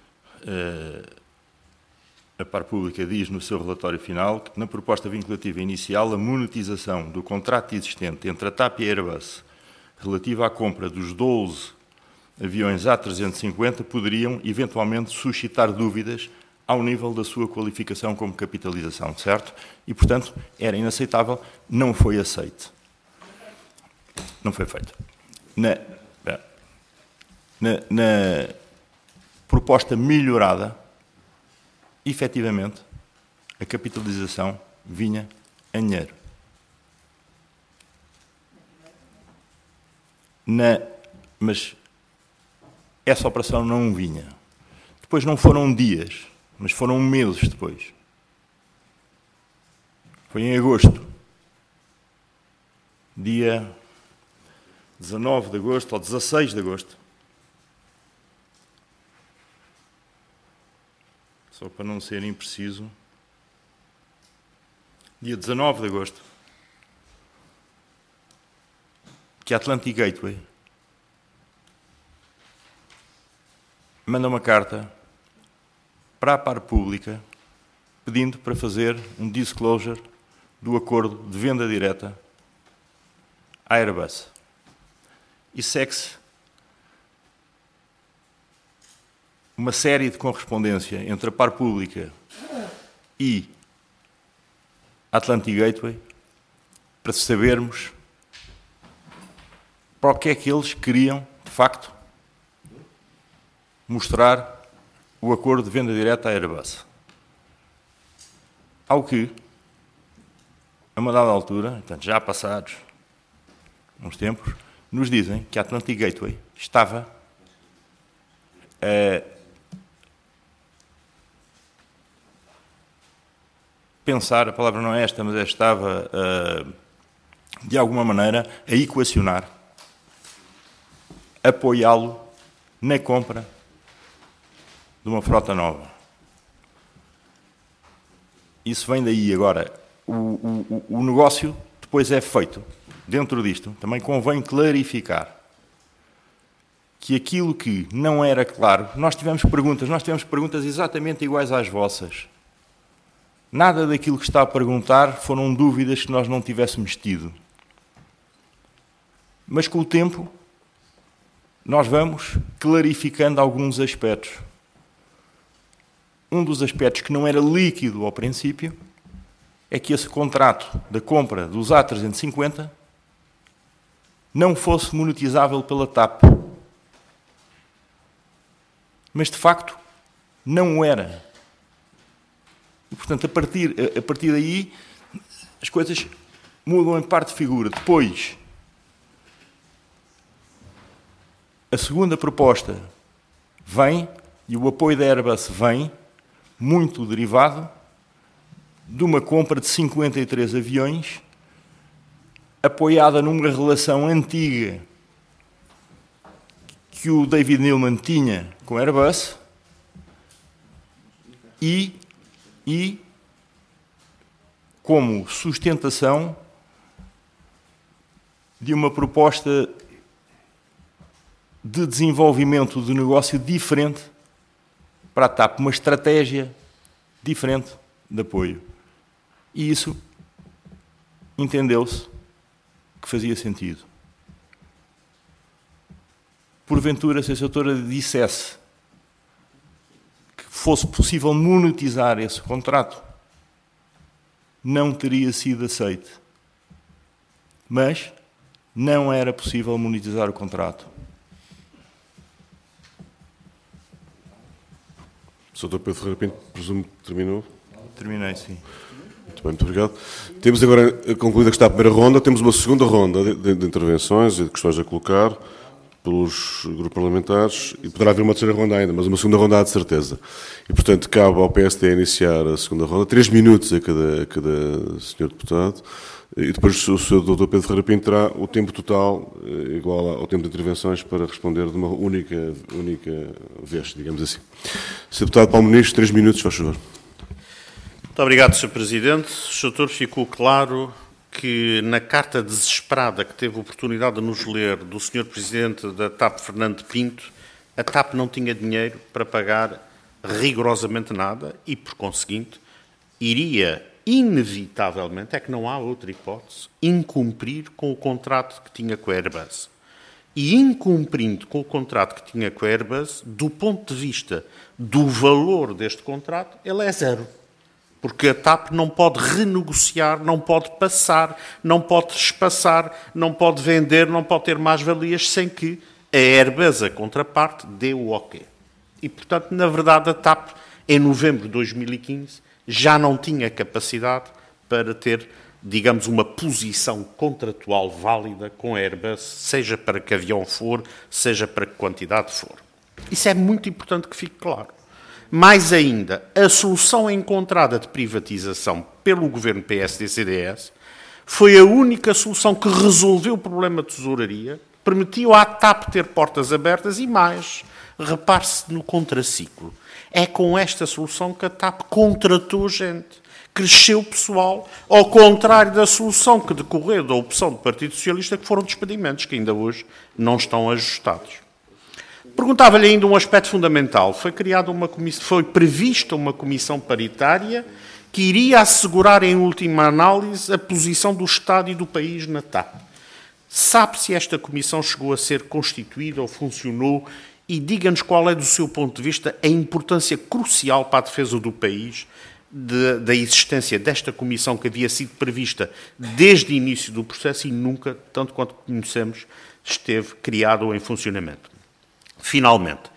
a Par Pública diz no seu relatório final que na proposta vinculativa inicial a monetização do contrato existente entre a TAP e a Airbus relativa à compra dos doze aviões A trezentos e cinquenta poderiam eventualmente suscitar dúvidas ao nível da sua qualificação como capitalização, certo? E, portanto, era inaceitável, não foi aceito. Não foi feito. Na, na, na proposta melhorada, efetivamente, a capitalização vinha em dinheiro. Na, mas essa operação não vinha. Depois não foram dias, mas foram meses depois. Foi em agosto. Dia dezanove de agosto ou dezasseis de agosto. Só para não ser impreciso, dia dezanove de agosto, que a Atlantic Gateway manda uma carta para a Par Pública pedindo para fazer um disclosure do acordo de venda direta à Airbus. E segue-se uma série de correspondência entre a Par Pública e a Atlantic Gateway para sabermos para o que é que eles queriam, de facto, mostrar o acordo de venda direta à Airbus. Ao que, a uma dada altura, portanto, já passados uns tempos, nos dizem que a Atlantic Gateway estava a pensar, a palavra não é esta, mas estava, uh, de alguma maneira, a equacionar, apoiá-lo na compra de uma frota nova. Isso vem daí. Agora, o, o, o negócio depois é feito. Dentro disto, também convém clarificar que aquilo que não era claro, nós tivemos perguntas, nós tivemos perguntas exatamente iguais às vossas. Nada daquilo que está a perguntar foram dúvidas que nós não tivéssemos tido. Mas com o tempo, nós vamos clarificando alguns aspectos. Um dos aspectos que não era líquido ao princípio é que esse contrato da compra dos A trezentos e cinquenta não fosse monetizável pela TAP. Mas, de facto, não era. E, portanto, a partir, a partir daí, as coisas mudam em parte de figura. Depois, a segunda proposta vem E o apoio da Airbus vem muito derivado de uma compra de cinquenta e três aviões apoiada numa relação antiga que o David Neeleman tinha com a Airbus e, e como sustentação de uma proposta de desenvolvimento de negócio diferente para a TAP, uma estratégia diferente de apoio. E isso entendeu-se que fazia sentido. Porventura, se a doutora dissesse que fosse possível monetizar esse contrato, não teria sido aceito. Mas não era possível monetizar o contrato. doutor Pedro Ferreira Pinto, presumo que terminou. Terminei, sim. Muito bem, muito obrigado. Temos agora concluída que está a primeira ronda, temos uma segunda ronda de, de, de intervenções e de questões a colocar pelos grupos parlamentares e poderá haver uma terceira ronda ainda, mas uma segunda ronda há de certeza. E, portanto, cabe ao P S D iniciar a segunda ronda, três minutos a cada, a cada senhor deputado, e depois o senhor doutor Pedro Ferreira Pinto terá o tempo total igual ao tempo de intervenções para responder de uma única, única vez, digamos assim. senhor Deputado Paulo Muniz, três minutos, faz favor. Muito obrigado, senhor Presidente. senhor Doutor, ficou claro que na carta desesperada que teve a oportunidade de nos ler do senhor Presidente da TAP, Fernando Pinto, a TAP não tinha dinheiro para pagar rigorosamente nada e, por conseguinte, iria inevitavelmente, é que não há outra hipótese, incumprir com o contrato que tinha com a Airbus. E incumprindo com o contrato que tinha com a Airbus, do ponto de vista do valor deste contrato, ele é zero. Porque a TAP não pode renegociar, não pode passar, não pode espaçar, não pode vender, não pode ter mais-valias sem que a Airbus, a contraparte, dê o ok. E, portanto, na verdade, a TAP, em novembro de dois mil e quinze, já não tinha capacidade para ter, digamos, uma posição contratual válida com a Airbus, seja para que avião for, seja para que quantidade for. Isso é muito importante que fique claro. Mais ainda, a solução encontrada de privatização pelo governo P S D C D S foi a única solução que resolveu o problema de tesouraria, permitiu à TAP ter portas abertas e mais, repare-se no contraciclo. É com esta solução que a TAP contratou gente, cresceu pessoal, ao contrário da solução que decorreu da opção do Partido Socialista, que foram despedimentos, que ainda hoje não estão ajustados. Perguntava-lhe ainda um aspecto fundamental. Foi criada uma comissão, foi prevista uma comissão paritária que iria assegurar, em última análise, a posição do Estado e do país na TAP. Sabe se esta comissão chegou a ser constituída ou funcionou? E diga-nos qual é, do seu ponto de vista, a importância crucial para a defesa do país de, da existência desta comissão que havia sido prevista desde o início do processo e nunca, tanto quanto conhecemos, esteve criada ou em funcionamento. Finalmente,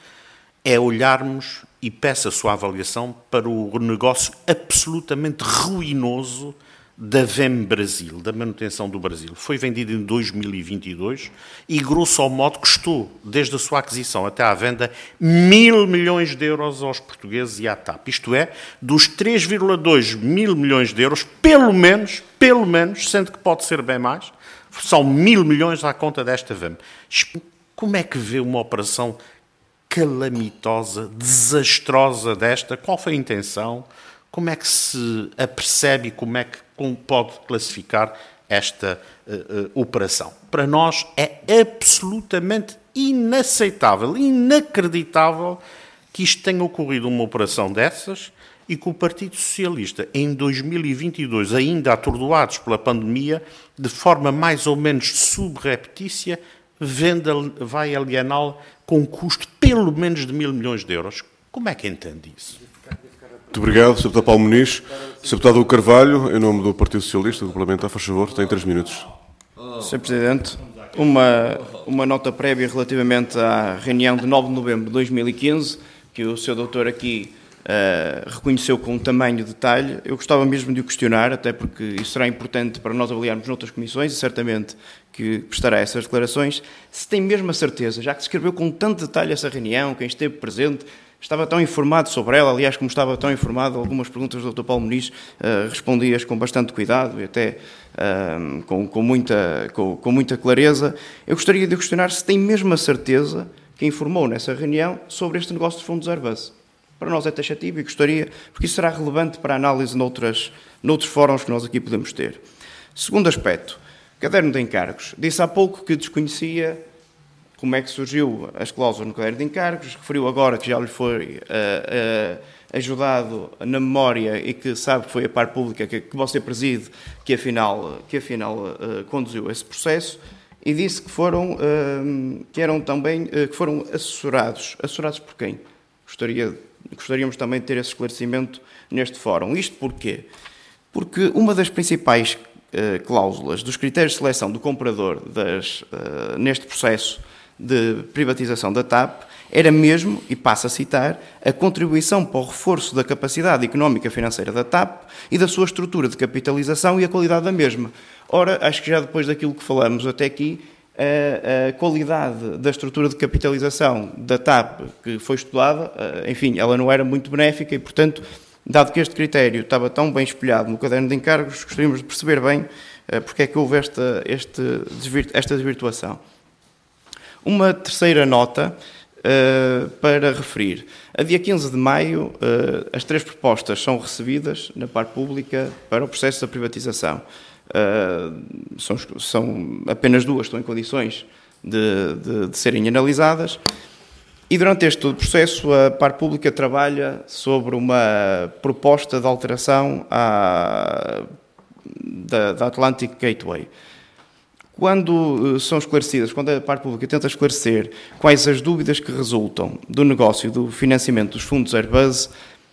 é olharmos, e peço a sua avaliação, para o negócio absolutamente ruinoso da V E M Brasil, da manutenção do Brasil. Foi vendido em dois mil e vinte e dois e, grosso modo, custou, desde a sua aquisição até à venda, mil milhões de euros aos portugueses e à TAP. Isto é, dos três vírgula dois mil milhões de euros, pelo menos, pelo menos, sendo que pode ser bem mais, são mil milhões à conta desta V E M. Como é que vê uma operação calamitosa, desastrosa desta? Qual foi a intenção? Como é que se apercebe e como é que pode classificar esta uh, uh, operação? Para nós é absolutamente inaceitável, inacreditável que isto tenha ocorrido uma operação dessas e que o Partido Socialista, em dois mil e vinte e dois, ainda atordoados pela pandemia, de forma mais ou menos subreptícia, venda, vai aliená-lo com um custo pelo menos de mil milhões de euros. Como é que entende isso? Muito obrigado, senhor Deputado Paulo Muniz. senhor Deputado Carvalho, em nome do Partido Socialista, do Parlamentar, faz favor, tem três minutos. senhor Presidente, uma, uma nota prévia relativamente à reunião de nove de novembro de dois mil e quinze, que o senhor Doutor aqui uh, reconheceu com tamanho detalhe. Eu gostava mesmo de o questionar, até porque isso será importante para nós avaliarmos noutras comissões, e certamente que prestará essas declarações, se tem mesmo a certeza, já que se escreveu com tanto detalhe essa reunião, quem esteve presente, estava tão informado sobre ela, aliás, como estava tão informado, algumas perguntas do doutor Paulo Muniz uh, respondi-as com bastante cuidado e até uh, com, com, muita, com, com muita clareza. Eu gostaria de questionar se tem mesmo a certeza que informou nessa reunião sobre este negócio de fundos Airbus. Para nós é taxativo e gostaria, porque isso será relevante para a análise noutras, noutros fóruns que nós aqui podemos ter. Segundo aspecto, caderno de encargos. Disse há pouco que desconhecia como é que surgiu as cláusulas no caderno de encargos, referiu agora que já lhe foi uh, uh, ajudado na memória e que sabe que foi a par pública que, que você preside que afinal, que afinal uh, conduziu esse processo, e disse que foram, uh, que eram também, uh, que foram assessorados. Assessorados por quem? Gostaria, gostaríamos também de ter esse esclarecimento neste fórum. Isto porquê? Porque uma das principais uh, cláusulas dos critérios de seleção do comprador das, uh, neste processo de privatização da T A P era mesmo, e passo a citar, a contribuição para o reforço da capacidade económica financeira da T A P e da sua estrutura de capitalização e a qualidade da mesma. Ora, acho que já depois daquilo que falamos até aqui, a, a qualidade da estrutura de capitalização da T A P que foi estudada, enfim, ela não era muito benéfica e, portanto, dado que este critério estava tão bem espelhado no caderno de encargos, gostaríamos de perceber bem porque é que houve esta, este, esta desvirtuação. Uma terceira nota uh, para referir. A dia quinze de maio, uh, as três propostas são recebidas na parte pública para o processo da privatização. Uh, são, são apenas duas, estão em condições de, de, de serem analisadas. E durante este todo o processo, a parte pública trabalha sobre uma proposta de alteração à, da, da Atlantic Gateway. Quando são esclarecidas, quando a parte pública tenta esclarecer quais as dúvidas que resultam do negócio do financiamento dos fundos Airbus,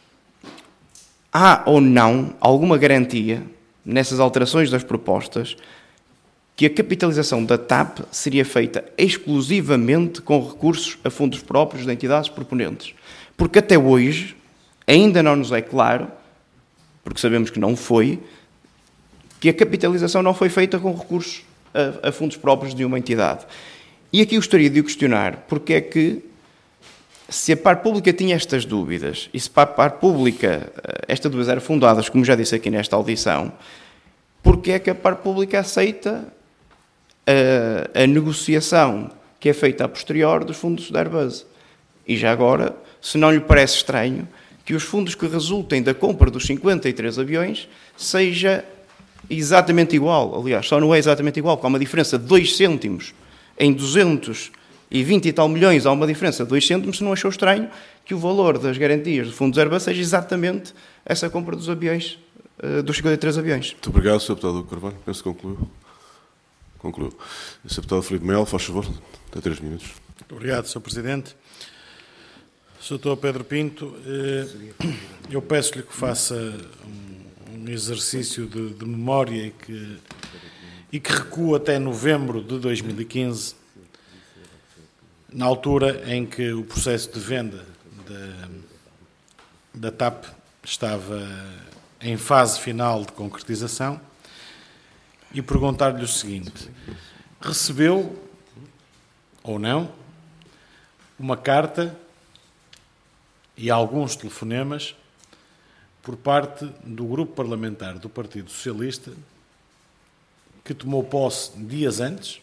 há ou não alguma garantia nessas alterações das propostas que a capitalização da T A P seria feita exclusivamente com recursos a fundos próprios de entidades proponentes? Porque até hoje ainda não nos é claro, porque sabemos que não foi, que a capitalização não foi feita com recursos a, a fundos próprios de uma entidade. E aqui gostaria de o questionar, porque é que, se a parte pública tinha estas dúvidas, e se a parte pública, estas dúvidas eram fundadas, como já disse aqui nesta audição, porque é que a parte pública aceita a, a negociação que é feita a posterior dos fundos da Airbus? E já agora, se não lhe parece estranho que os fundos que resultem da compra dos cinquenta e três aviões seja exatamente igual, aliás, só não é exatamente igual, porque há uma diferença de dois cêntimos em duzentos e vinte e tal milhões, há uma diferença de dois cêntimos, se não achou estranho que o valor das garantias dos fundos Airbus seja exatamente essa compra dos aviões, dos cinquenta e três aviões. Muito obrigado, senhor Deputado Carvalho. Penso que concluiu. Concluiu. senhor Deputado Filipe Melo, faz favor, tem três minutos. Muito obrigado, senhor Presidente. senhor Doutor Pedro Pinto, eu peço-lhe que faça um exercício de, de memória e que, e que recua até novembro de dois mil e quinze, na altura em que o processo de venda da, da T A P estava em fase final de concretização, e perguntar-lhe o seguinte: recebeu ou não uma carta e alguns telefonemas por parte do grupo parlamentar do Partido Socialista, que tomou posse dias antes,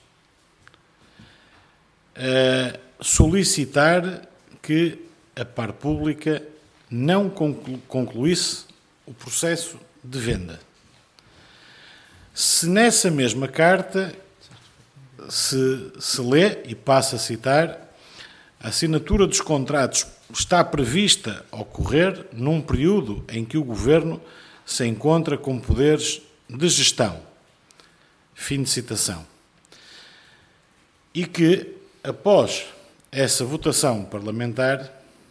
a solicitar que a par pública não concluísse o processo de venda. Se nessa mesma carta se, se lê, e passo a citar, a assinatura dos contratos está prevista ocorrer num período em que o Governo se encontra com poderes de gestão. Fim de citação. E que, após essa votação parlamentar,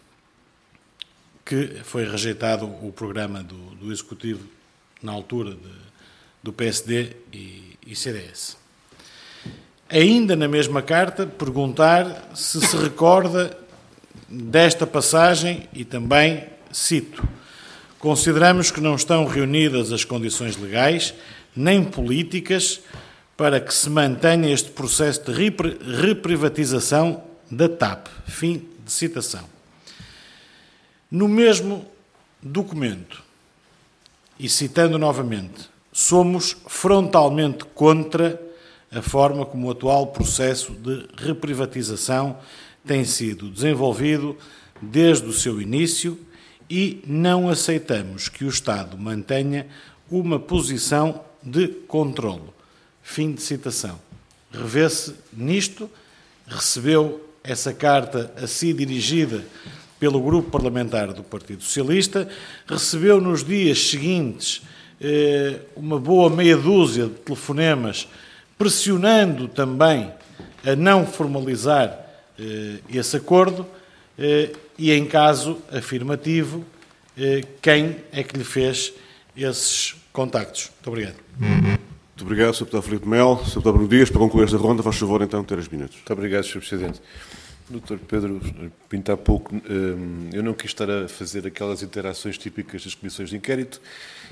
que foi rejeitado o programa do, do Executivo na altura de, do P S D e, e C D S. Ainda na mesma carta, perguntar se se recorda desta passagem e também, cito, consideramos que não estão reunidas as condições legais nem políticas para que se mantenha este processo de reprivatização da T A P. Fim de citação. No mesmo documento, e citando novamente, somos frontalmente contra a forma como o atual processo de reprivatização tem sido desenvolvido desde o seu início e não aceitamos que o Estado mantenha uma posição de controlo. Fim de citação. Revê-se nisto, recebeu essa carta a si dirigida pelo Grupo Parlamentar do Partido Socialista, recebeu nos dias seguintes eh, uma boa meia dúzia de telefonemas pressionando também a não formalizar eh, esse acordo eh, e, em caso afirmativo, eh, quem é que lhe fez esses contactos. Muito obrigado. Muito obrigado, senhor Deputado Filipe Melo. senhor Deputado Bruno Dias, para concluir esta ronda, faz favor, então, ter os minutos. Muito obrigado, senhor Presidente. doutor Pedro Pinto, há pouco, eu não quis estar a fazer aquelas interações típicas das comissões de inquérito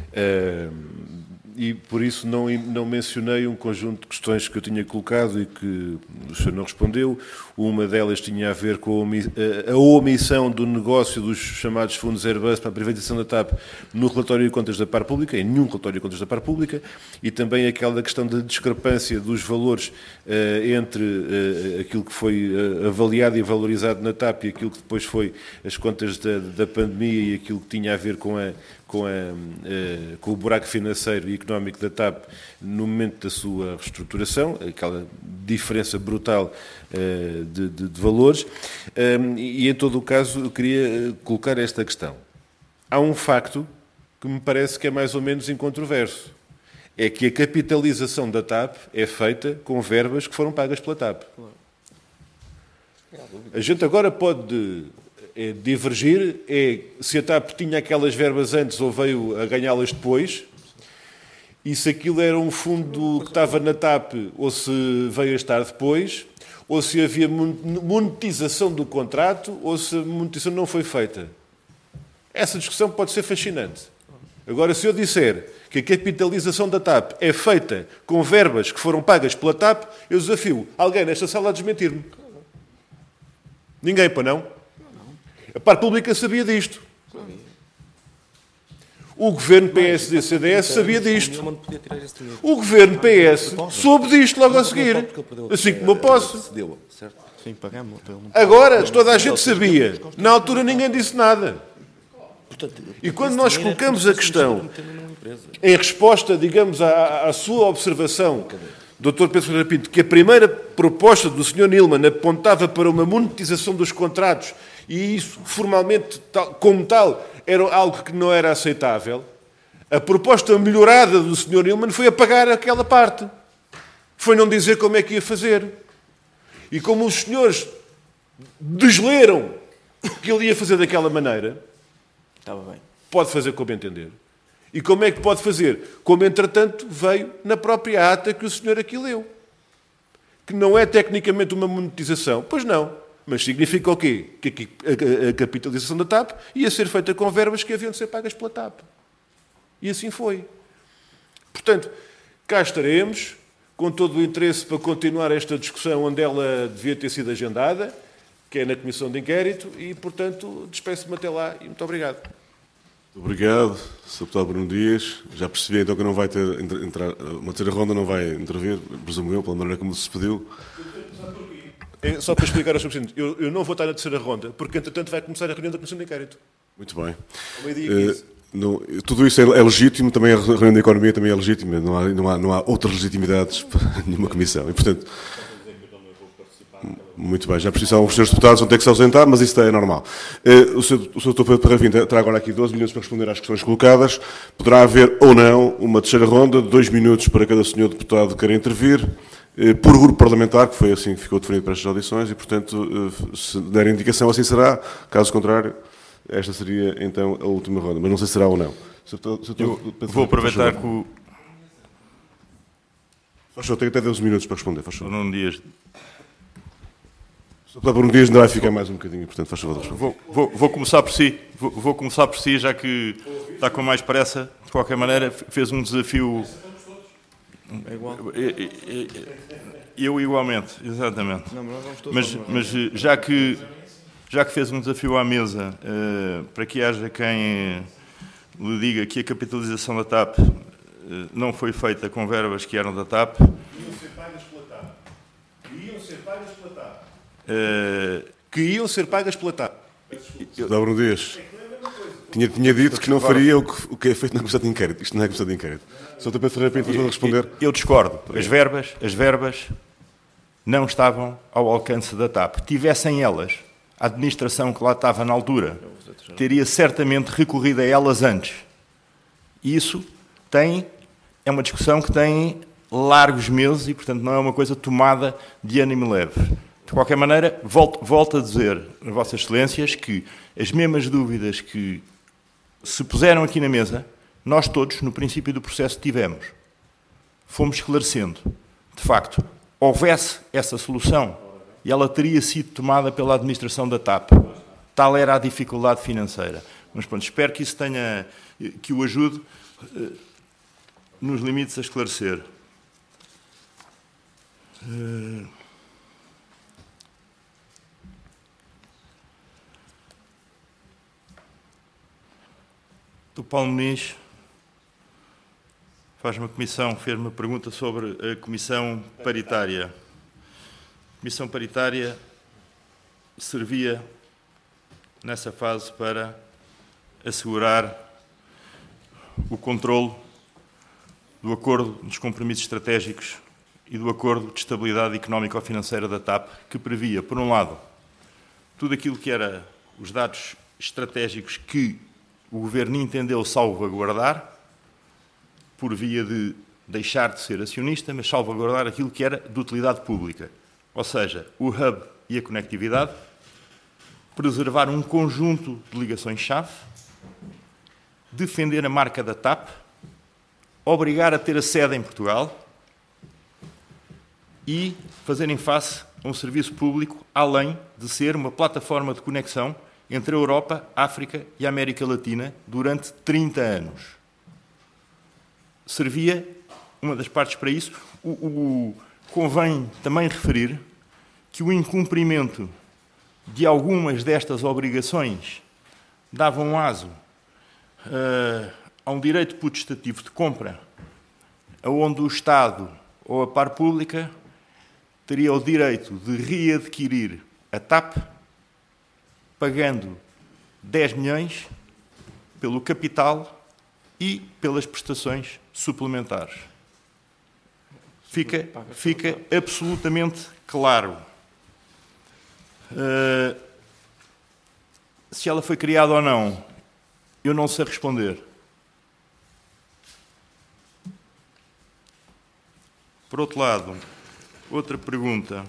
e, por isso, não, não mencionei um conjunto de questões que eu tinha colocado e que o senhor não respondeu. Uma delas tinha a ver com a omissão do negócio dos chamados fundos Airbus para a privatização da TAP no relatório de contas da Par Pública, em nenhum relatório de contas da Par Pública, e também aquela questão da discrepância dos valores entre aquilo que foi avaliado e valorizado na TAP e aquilo que depois foi as contas da, da pandemia e aquilo que tinha a ver com, a, com, a, a, com o buraco financeiro e económico da TAP no momento da sua reestruturação, aquela diferença brutal uh, de, de, de valores. Um, e, em todo o caso, eu queria colocar esta questão. Há um facto que me parece que é mais ou menos incontroverso. É que a capitalização da TAP é feita com verbas que foram pagas pela TAP. A gente agora pode é, divergir é, se a TAP tinha aquelas verbas antes ou veio a ganhá-las depois, e se aquilo era um fundo que estava na TAP ou se veio a estar depois, ou se havia monetização do contrato ou se a monetização não foi feita. Essa discussão pode ser fascinante. Agora, se eu disser que a capitalização da TAP é feita com verbas que foram pagas pela TAP, eu desafio alguém nesta sala a desmentir-me. Ninguém, para não? A Par Pública sabia disto. O governo P S D C D S sabia disto. O governo P S soube disto logo a seguir. Assim como eu posso. Agora, toda a gente sabia. Na altura ninguém disse nada. E quando nós colocamos a questão em resposta, digamos, à, à sua observação, doutor Pedro Ferreira Pinto, que a primeira proposta do senhor Nilman apontava para uma monetização dos contratos e isso, formalmente, tal, como tal, era algo que não era aceitável, a proposta melhorada do senhor Nilman foi apagar aquela parte. Foi não dizer como é que ia fazer. E como os senhores desleram que ele ia fazer daquela maneira, estava bem. Pode fazer como entender. E como é que pode fazer? Como, entretanto, veio na própria ata que o senhor aqui leu. Que não é tecnicamente uma monetização. Pois não. Mas significa o quê? Que a capitalização da TAP ia ser feita com verbas que haviam de ser pagas pela TAP. E assim foi. Portanto, cá estaremos, com todo o interesse para continuar esta discussão onde ela devia ter sido agendada, que é na Comissão de Inquérito, e, portanto, despeço-me até lá e muito obrigado. Muito obrigado, senhor Deputado Bruno Dias. Já percebi, então, que não vai ter, entrar, uma terceira ronda não vai intervir, presumo eu, pela maneira como se despediu. É, só para explicar ao senhor Presidente, eu, eu não vou estar na terceira ronda, porque, entretanto, vai começar a reunião da Comissão de Inquérito. Muito bem. Ao meio-dia e quinze. Uh, não, tudo isso é, é legítimo, também a reunião da Economia também é legítima, não há, não há, não há outras legitimidades para nenhuma comissão. E, portanto, muito bem, já precisam os senhores deputados vão ter que se ausentar, mas isso é normal. Uh, o senhor doutor Pedro Parravim terá agora aqui doze minutos para responder às questões colocadas. Poderá haver ou não uma terceira ronda de dois minutos para cada senhor deputado que queira intervir, uh, por grupo parlamentar, que foi assim que ficou definido para estas audições, e, portanto, uh, se der indicação, assim será. Caso contrário, esta seria, então, a última ronda. Mas não sei se será ou não. senhor Eu vou aproveitar que o... Faz favor, tenho até doze minutos para responder. Faz favor. Num dias... O senhor Bruno Dias ainda vai ficar mais um bocadinho, portanto, faz favor. Vou, vou, vou começar por si. Vou, vou começar por si, já que está com mais pressa. De qualquer maneira, fez um desafio... É igual. Eu igualmente, exatamente. Não, mas, mas, mas já que já que fez um desafio à mesa, uh, para que haja quem lhe diga que a capitalização da TAP uh, não foi feita com verbas que eram da TAP. Iam ser pagas pela TAP. Iam ser pagas pela TAP. Uh, que iam ser pagas pela TAP. Dá Bruno Dias. Tinha, tinha dito que não faria o que, o que é feito na Comissão de Inquérito. Isto não é Comissão de Inquérito. Sr. Pedro Ferreira Pinto, vamos responder. Eu, eu discordo. As verbas, as verbas não estavam ao alcance da TAP. Tivessem elas, a administração que lá estava na altura teria certamente recorrido a elas antes. E isso tem, é uma discussão que tem largos meses e, portanto, não é uma coisa tomada de ânimo leve. De qualquer maneira, volto, volto a dizer, Vossas Excelências, que as mesmas dúvidas que se puseram aqui na mesa, nós todos, no princípio do processo, tivemos. Fomos esclarecendo. De facto, houvesse essa solução e ela teria sido tomada pela administração da TAP. Tal era a dificuldade financeira. Mas, pronto, espero que isso tenha, que o ajude nos limites a esclarecer. O Paulo Muniz faz uma comissão, fez uma pergunta sobre a comissão paritária. A comissão paritária servia nessa fase para assegurar o controle do acordo dos compromissos estratégicos e do acordo de estabilidade económico-financeira da TAP, que previa, por um lado, tudo aquilo que era os dados estratégicos que o Governo entendeu salvaguardar, por via de deixar de ser acionista, mas salvaguardar aquilo que era de utilidade pública. Ou seja, o hub e a conectividade, preservar um conjunto de ligações-chave, defender a marca da TAP, obrigar a ter a sede em Portugal e fazerem face a um serviço público, além de ser uma plataforma de conexão entre a Europa, a África e a América Latina durante trinta anos. Servia uma das partes para isso. O, o, convém também referir que o incumprimento de algumas destas obrigações dava um aso uh, a um direito potestativo de compra, onde o Estado ou a par pública teria o direito de readquirir a TAP pagando dez milhões pelo capital e pelas prestações suplementares. Fica, fica absolutamente claro. Uh, se ela foi criada ou não, eu não sei responder. Por outro lado, outra pergunta.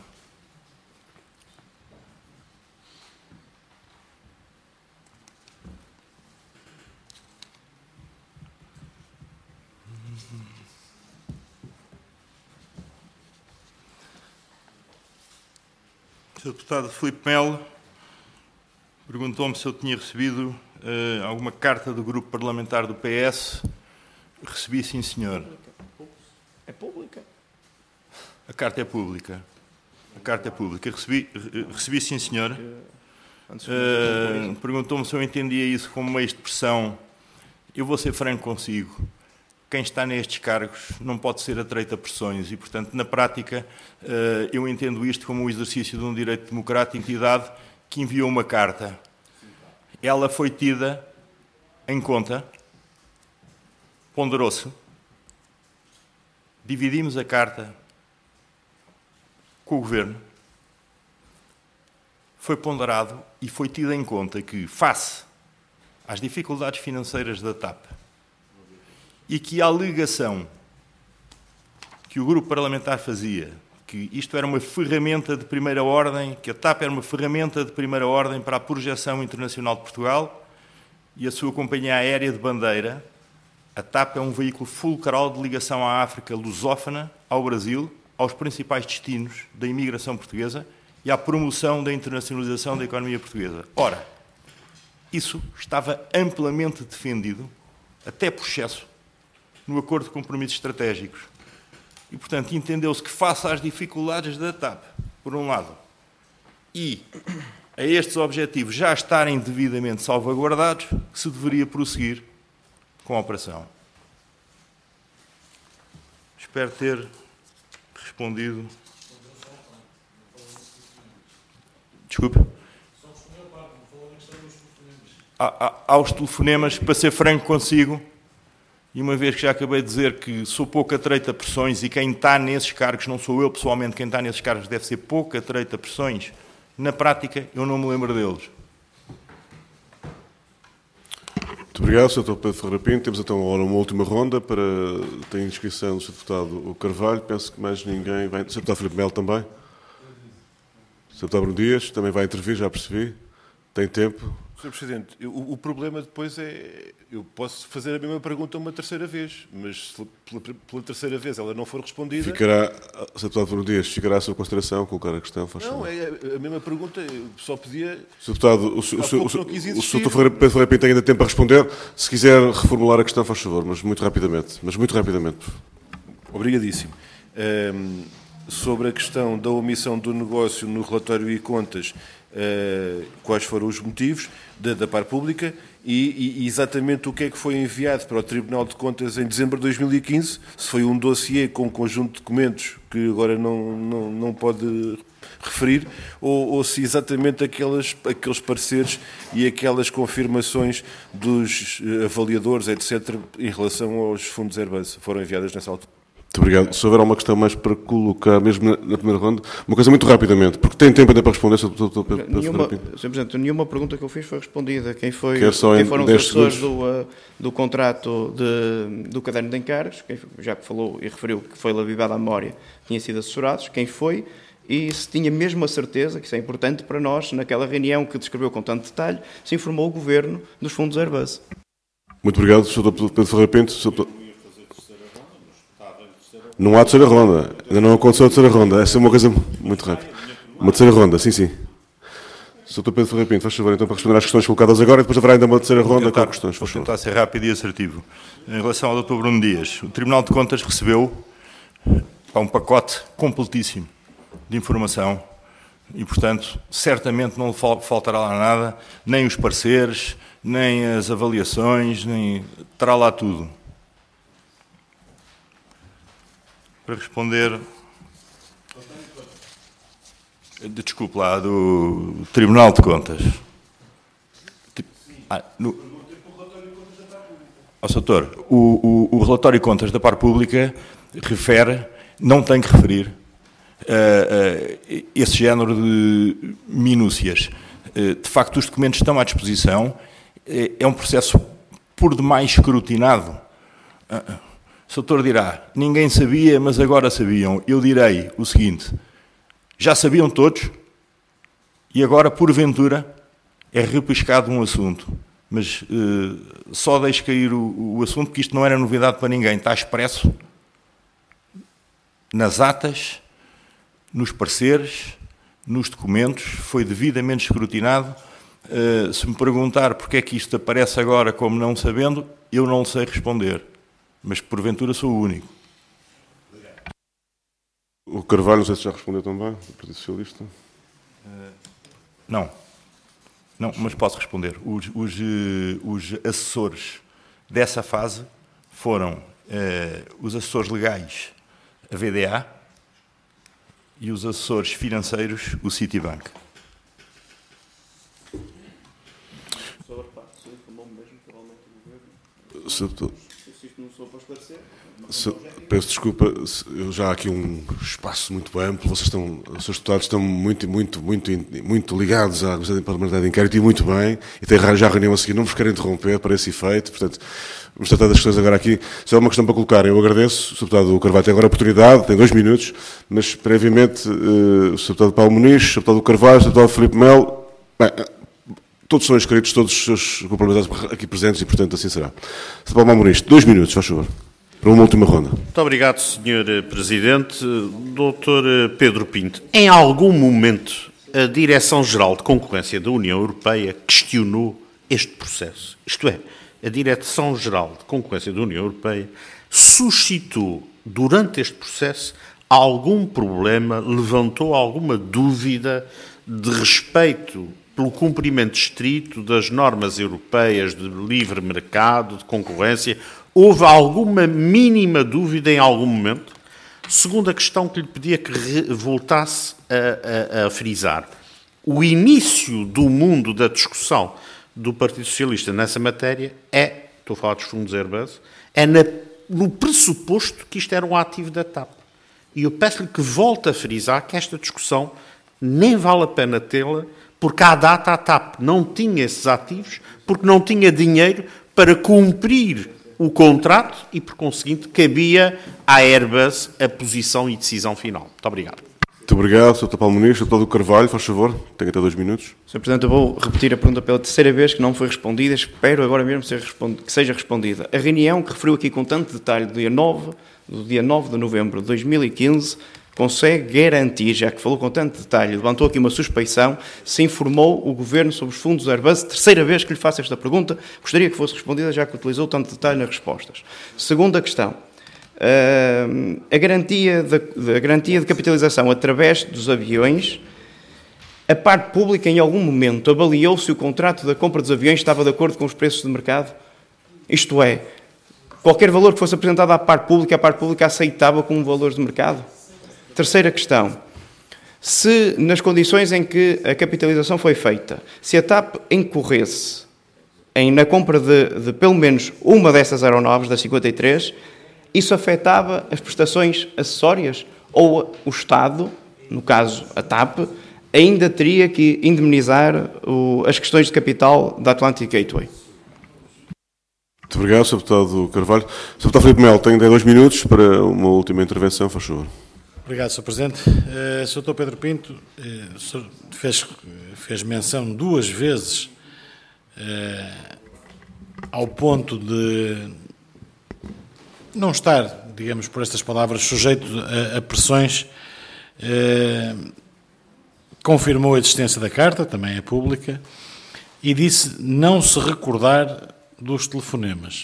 O senhor Deputado Filipe Melo perguntou-me se eu tinha recebido uh, alguma carta do Grupo Parlamentar do P S. Recebi, sim, senhor. É pública? A carta é pública. A carta é pública. Recebi, recebi sim, senhor. Uh, perguntou-me se eu entendia isso como meio de pressão. Eu vou ser franco consigo. Quem está nestes cargos não pode ser atreito a pressões e, portanto, na prática, eu entendo isto como o exercício de um direito democrático de entidade que enviou uma carta. Ela foi tida em conta, ponderou-se, dividimos a carta com o Governo, foi ponderado e foi tido em conta que, face às dificuldades financeiras da TAP, e que a alegação que o grupo parlamentar fazia, que isto era uma ferramenta de primeira ordem, que a TAP era uma ferramenta de primeira ordem para a projeção internacional de Portugal e a sua companhia aérea de bandeira, a TAP é um veículo fulcral de ligação à África lusófona, ao Brasil, aos principais destinos da imigração portuguesa e à promoção da internacionalização da economia portuguesa. Ora, isso estava amplamente defendido, até por excesso, no acordo de compromissos estratégicos. E, portanto, entendeu-se que, face às dificuldades da TAP, por um lado, e a estes objetivos já estarem devidamente salvaguardados, que se deveria prosseguir com a operação. Espero ter respondido. Desculpe. Há, há, há os telefonemas, para ser franco consigo, e uma vez que já acabei de dizer que sou pouco atreito a pressões e quem está nesses cargos, não sou eu pessoalmente, quem está nesses cargos deve ser pouco atreito a pressões, na prática eu não me lembro deles. Muito obrigado, senhor Pedro Ferreira Pinto. Temos então agora uma última ronda para... Tem inscrição do senhor Deputado Carvalho. Penso que mais ninguém vai... senhor Deputado Filipe Melo também. senhor Deputado Bruno Dias também vai intervir, já percebi. Tem tempo. senhor Presidente, o, o problema depois é... Eu posso fazer a mesma pergunta uma terceira vez, mas se pela, pela terceira vez ela não for respondida... Ficará, senhor Deputado Bruno Dias, ficará a sua consideração colocar a questão, faz Não, favor. é a mesma pergunta, eu só podia... senhor Deputado, o, o, o, o, o senhor Pedro Ferreira Pinto tem ainda tempo para responder. Se quiser reformular a questão, faz favor, mas muito rapidamente. Mas muito rapidamente. Obrigadíssimo. Um, sobre a questão da omissão do negócio no relatório e contas, uh, quais foram os motivos da, da par pública e, e exatamente o que é que foi enviado para o Tribunal de Contas em dezembro de dois mil e quinze, se foi um dossiê com um conjunto de documentos que agora não, não, não pode referir, ou, ou se exatamente aquelas, aqueles pareceres e aquelas confirmações dos avaliadores, etcétera, em relação aos fundos Airbus foram enviadas nessa altura. Muito obrigado. Se houver alguma questão mais para colocar, mesmo na, na primeira ronda, uma coisa muito rapidamente, porque tem tempo ainda para responder, senhor Nenhuma, senhor Presidente, nenhuma pergunta que eu fiz foi respondida. Quem, foi, só quem foram os assessores segundos. do, uh, do contrato de, do caderno de encargos, quem, já que falou e referiu que foi lavivado à memória, tinha sido assessorados, quem foi e se tinha mesmo a certeza, que isso é importante para nós, naquela reunião que descreveu com tanto detalhe, se informou o Governo dos fundos Airbus. Muito obrigado, senhor Pedro Ferreira Pinto. senhor Não há terceira ronda. Ainda não aconteceu a terceira ronda. Essa é uma coisa muito rápida. Uma terceira ronda, sim, sim. senhor Pedro Ferreira Pinto, faz favor então para responder às questões colocadas agora e depois haverá ainda uma terceira ronda tentar, com questões. Vou tentar ser rápido e assertivo. Em relação ao doutor Bruno Dias, o Tribunal de Contas recebeu um pacote completíssimo de informação e, portanto, certamente não faltará lá nada, nem os pareceres, nem as avaliações, nem... terá lá tudo. Para responder... Desculpe lá, do Tribunal de Contas. Ah, no... oh, doutor, o, o, o relatório de contas da par pública refere, não tem que referir, uh, uh, esse género de minúcias. Uh, de facto, os documentos estão à disposição, uh, é um processo por demais escrutinado. Uh, o doutor dirá, ninguém sabia, mas agora sabiam. Eu direi o seguinte... Já sabiam todos e agora, porventura, é repescado um assunto. Mas uh, só deixo cair o, o assunto, porque isto não era novidade para ninguém. Está expresso nas atas, nos pareceres, nos documentos, foi devidamente escrutinado. Uh, se me perguntar porque é que isto aparece agora como não sabendo, eu não sei responder. Mas, porventura, sou o único. O Carvalho, não sei se já respondeu também, o Partido Socialista. Uh, não. Não, mas posso responder. Os, os, os assessores dessa fase foram uh, os assessores legais, a V D A, e os assessores financeiros, o Citibank. Se, se, peço desculpa, eu já há aqui um espaço muito amplo, vocês estão, os seus deputados estão muito, muito, muito, muito ligados à Comissão Parlamentar de Inquérito e muito bem, e tem já a reunião a seguir, não vos quero interromper para esse efeito, portanto, vamos tratar das questões agora aqui. Se há uma questão para colocar, eu agradeço, o senhor Deputado Carvalho tem agora a oportunidade, tem dois minutos, mas previamente uh, o senhor Deputado Paulo Muniz, o senhor Deputado Carvalho, o senhor Deputado Filipe Melo, bem, todos são inscritos, todos os seus complementares aqui presentes e, portanto, assim será. senhor Paulo Muniz, dois minutos, faz favor, para uma última ronda. Muito obrigado, senhor Presidente. doutor Pedro Pinto, em algum momento a Direção-Geral de Concorrência da União Europeia questionou este processo? Isto é, a Direção-Geral de Concorrência da União Europeia suscitou, durante este processo, algum problema, levantou alguma dúvida de respeito pelo cumprimento estrito das normas europeias de livre mercado, de concorrência. Houve alguma mínima dúvida em algum momento? Segunda questão que lhe pedia que voltasse a, a, a frisar. O início do mundo da discussão do Partido Socialista nessa matéria é, estou a falar dos fundos Airbus, é na, no pressuposto que isto era um ativo da T A P. E eu peço-lhe que volte a frisar que esta discussão nem vale a pena tê-la, porque à data a T A P não tinha esses ativos, porque não tinha dinheiro para cumprir o contrato e, por conseguinte, cabia à Airbus a posição e decisão final. Muito obrigado. Muito obrigado, senhor Paulo Muniz. senhor Deputado Carvalho, faz favor, tem até dois minutos. senhor Presidente, eu vou repetir a pergunta pela terceira vez, que não foi respondida, espero agora mesmo ser respond... que seja respondida. A reunião que referiu aqui com tanto detalhe do dia nove, do dia nove de novembro de dois mil e quinze, consegue garantir, já que falou com tanto detalhe, levantou aqui uma suspeição, se informou o Governo sobre os fundos Airbus? Terceira vez que lhe faço esta pergunta, gostaria que fosse respondida, já que utilizou tanto detalhe nas respostas. Segunda questão. Uh, a, garantia de, a garantia de capitalização através dos aviões, a parte pública em algum momento avaliou se o contrato da compra dos aviões estava de acordo com os preços de mercado? Isto é, qualquer valor que fosse apresentado à parte pública, a parte pública aceitava como valores de mercado? Terceira questão. Se, nas condições em que a capitalização foi feita, se a T A P incorresse em, na compra de, de pelo menos uma dessas aeronaves, das cinquenta e três, isso afetava as prestações acessórias? Ou o Estado, no caso a T A P, ainda teria que indemnizar o, as questões de capital da Atlantic Gateway? Muito obrigado, senhor Deputado Carvalho. senhor Deputado Filipe Melo, tem dois minutos para uma última intervenção, faz favor. Obrigado, senhor Presidente. Uh, senhor doutor Pedro Pinto uh, o senhor fez, fez menção duas vezes uh, ao ponto de não estar, digamos por estas palavras, sujeito a, a pressões. Uh, confirmou a existência da carta, também é pública, e disse não se recordar dos telefonemas.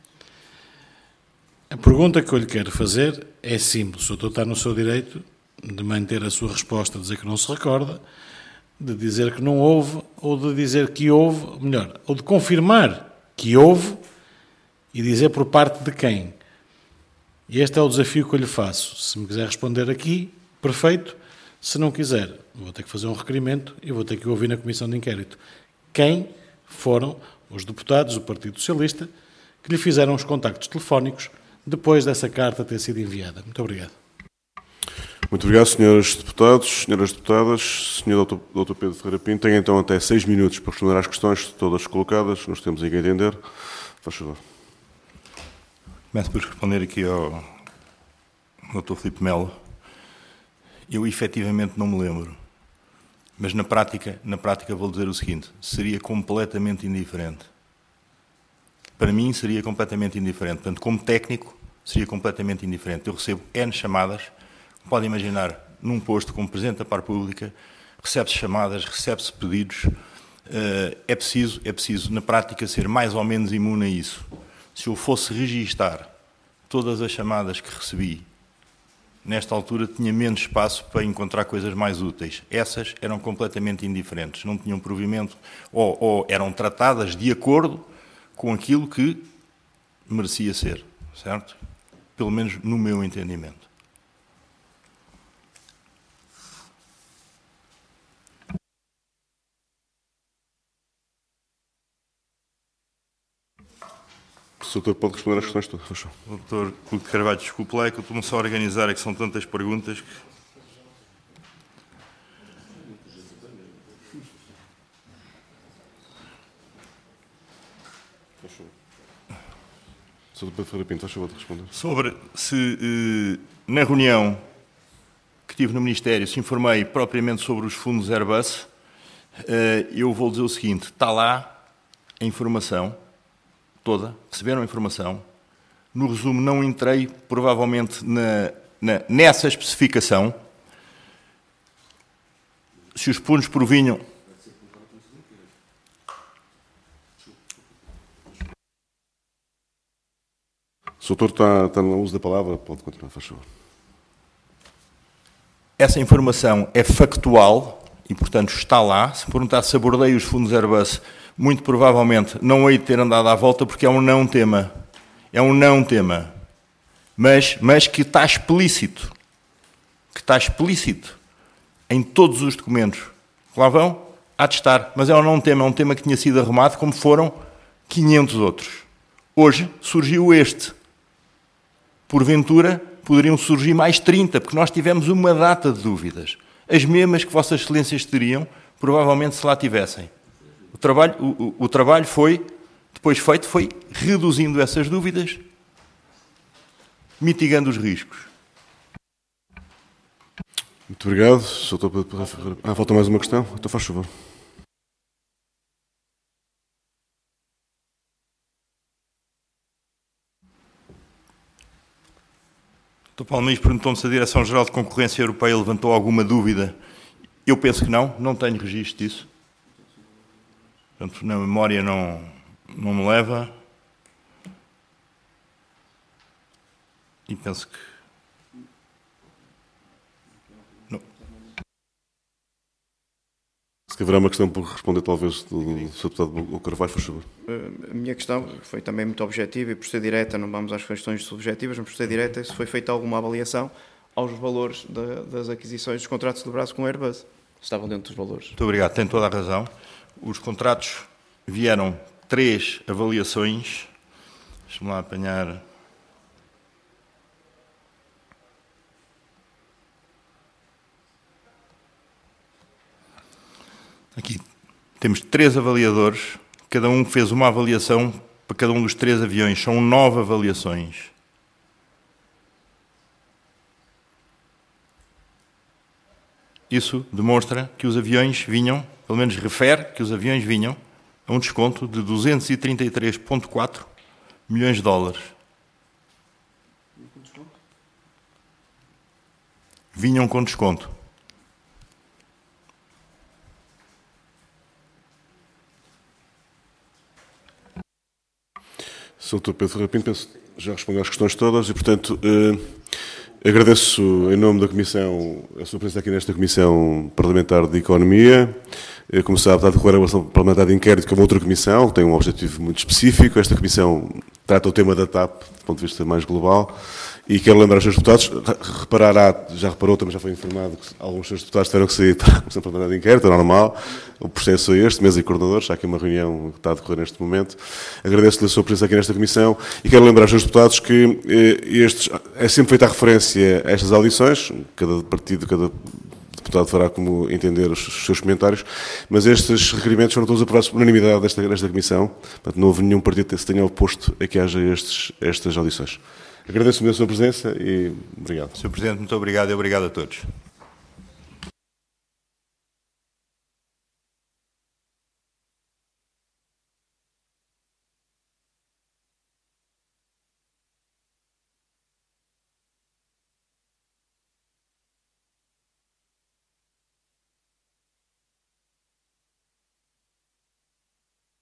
A pergunta que eu lhe quero fazer é simples. O doutor está no seu direito de manter a sua resposta, de dizer que não se recorda, de dizer que não houve, ou de dizer que houve, ou melhor, ou de confirmar que houve e dizer por parte de quem. E este é o desafio que eu lhe faço. Se me quiser responder aqui, perfeito. Se não quiser, vou ter que fazer um requerimento e vou ter que ouvir na Comissão de Inquérito quem foram os deputados do Partido Socialista que lhe fizeram os contactos telefónicos depois dessa carta ter sido enviada. Muito obrigado. Muito obrigado, senhores deputados, senhoras deputadas. senhor doutor Pedro Ferreira Pinto, tem então até seis minutos para responder às questões todas colocadas. Nós temos aí que entender. Faz favor. Começo por responder aqui ao doutor Filipe Melo. Eu, efetivamente, não me lembro. Mas, na prática, na prática, vou dizer o seguinte. Seria completamente indiferente. Para mim, seria completamente indiferente. Portanto, como técnico, seria completamente indiferente. Eu recebo N chamadas. Pode imaginar, num posto como Presidente da Par Pública, recebe-se chamadas, recebe-se pedidos. É preciso, é preciso, na prática, ser mais ou menos imune a isso. Se eu fosse registar todas as chamadas que recebi, nesta altura tinha menos espaço para encontrar coisas mais úteis. Essas eram completamente indiferentes, não tinham provimento, ou, ou eram tratadas de acordo com aquilo que merecia ser, certo? Pelo menos no meu entendimento. O doutor pode responder às questões todas. Doutor Hugo de Carvalho, desculpe lá, é que eu estou-me só a organizar, é que são tantas perguntas que... senhor doutor Ferreira Pinto, faz favor de responder. Sobre se eh, na reunião que tive no Ministério se informei propriamente sobre os fundos Airbus, eh, eu vou dizer o seguinte, está lá a informação toda, receberam a informação. No resumo, não entrei, provavelmente, na, na, nessa especificação. Se os fundos provinham... Se o doutor está, está no uso da palavra, pode continuar, faz favor. Essa informação é factual, e, portanto, está lá. Se perguntar se abordei os fundos Airbus, muito provavelmente não hei de ter andado à volta, porque é um não tema. É um não tema. Mas, mas que está explícito. Que está explícito em todos os documentos que lá vão, há de estar. Mas é um não tema, é um tema que tinha sido arrumado, como foram quinhentos outros. Hoje surgiu este. Porventura, poderiam surgir mais trinta, porque nós tivemos uma data de dúvidas. As mesmas que Vossas Excelências teriam, provavelmente, se lá tivessem. O trabalho, o, o, o trabalho foi, depois feito, foi reduzindo essas dúvidas, mitigando os riscos. Muito obrigado. Ah, falta mais uma questão? Então faz favor. doutor Paulo Muniz perguntou-me se a Direção-Geral de Concorrência Europeia levantou alguma dúvida. Eu penso que não, não tenho registro disso. Portanto, na memória não, não me leva. E penso que... Não. Se haverá uma questão por responder, talvez, do senhor Deputado Carvalho, por favor. A minha questão foi também muito objetiva e, por ser direta, não vamos às questões subjetivas, mas por ser direta, se foi feita alguma avaliação aos valores da, das aquisições dos contratos celebrados com a Airbus. Estavam dentro dos valores. Muito obrigado, tem toda a razão. Os contratos vieram três avaliações. Deixa-me lá apanhar. Aqui temos três avaliadores, cada um fez uma avaliação para cada um dos três aviões, são nove avaliações. Isso demonstra que os aviões vinham, pelo menos refere que os aviões vinham a um desconto de duzentos e trinta e três vírgula quatro milhões de dólares. Vinham com desconto. senhor doutor Pedro Ferreira Pinto, penso que já respondeu às questões todas e, portanto, eh, agradeço em nome da Comissão a sua presença aqui nesta Comissão Parlamentar de Economia. Eh, como sabe, está a decorrer a Comissão Parlamentar de Inquérito, que é uma outra comissão, que tem um objetivo muito específico. Esta Comissão trata o tema da T A P, do ponto de vista mais global, e quero lembrar aos seus deputados, reparará, já reparou, também já foi informado, que alguns dos seus deputados tiveram que sair para a Comissão Parlamentar de Inquérito, é normal, o processo é este, mesa e coordenadores, há aqui uma reunião que está a decorrer neste momento. Agradeço-lhe a sua presença aqui nesta Comissão e quero lembrar aos seus deputados que eh, estes, é sempre feita a referência a estas audições, cada partido, cada deputado fará como entender os seus comentários, mas estes requerimentos foram todos aprovados por unanimidade desta, desta Comissão, portanto não houve nenhum partido que se tenha oposto a que haja estes, estas audições. Agradeço-me a sua presença e obrigado. senhor Presidente, muito obrigado e obrigado a todos.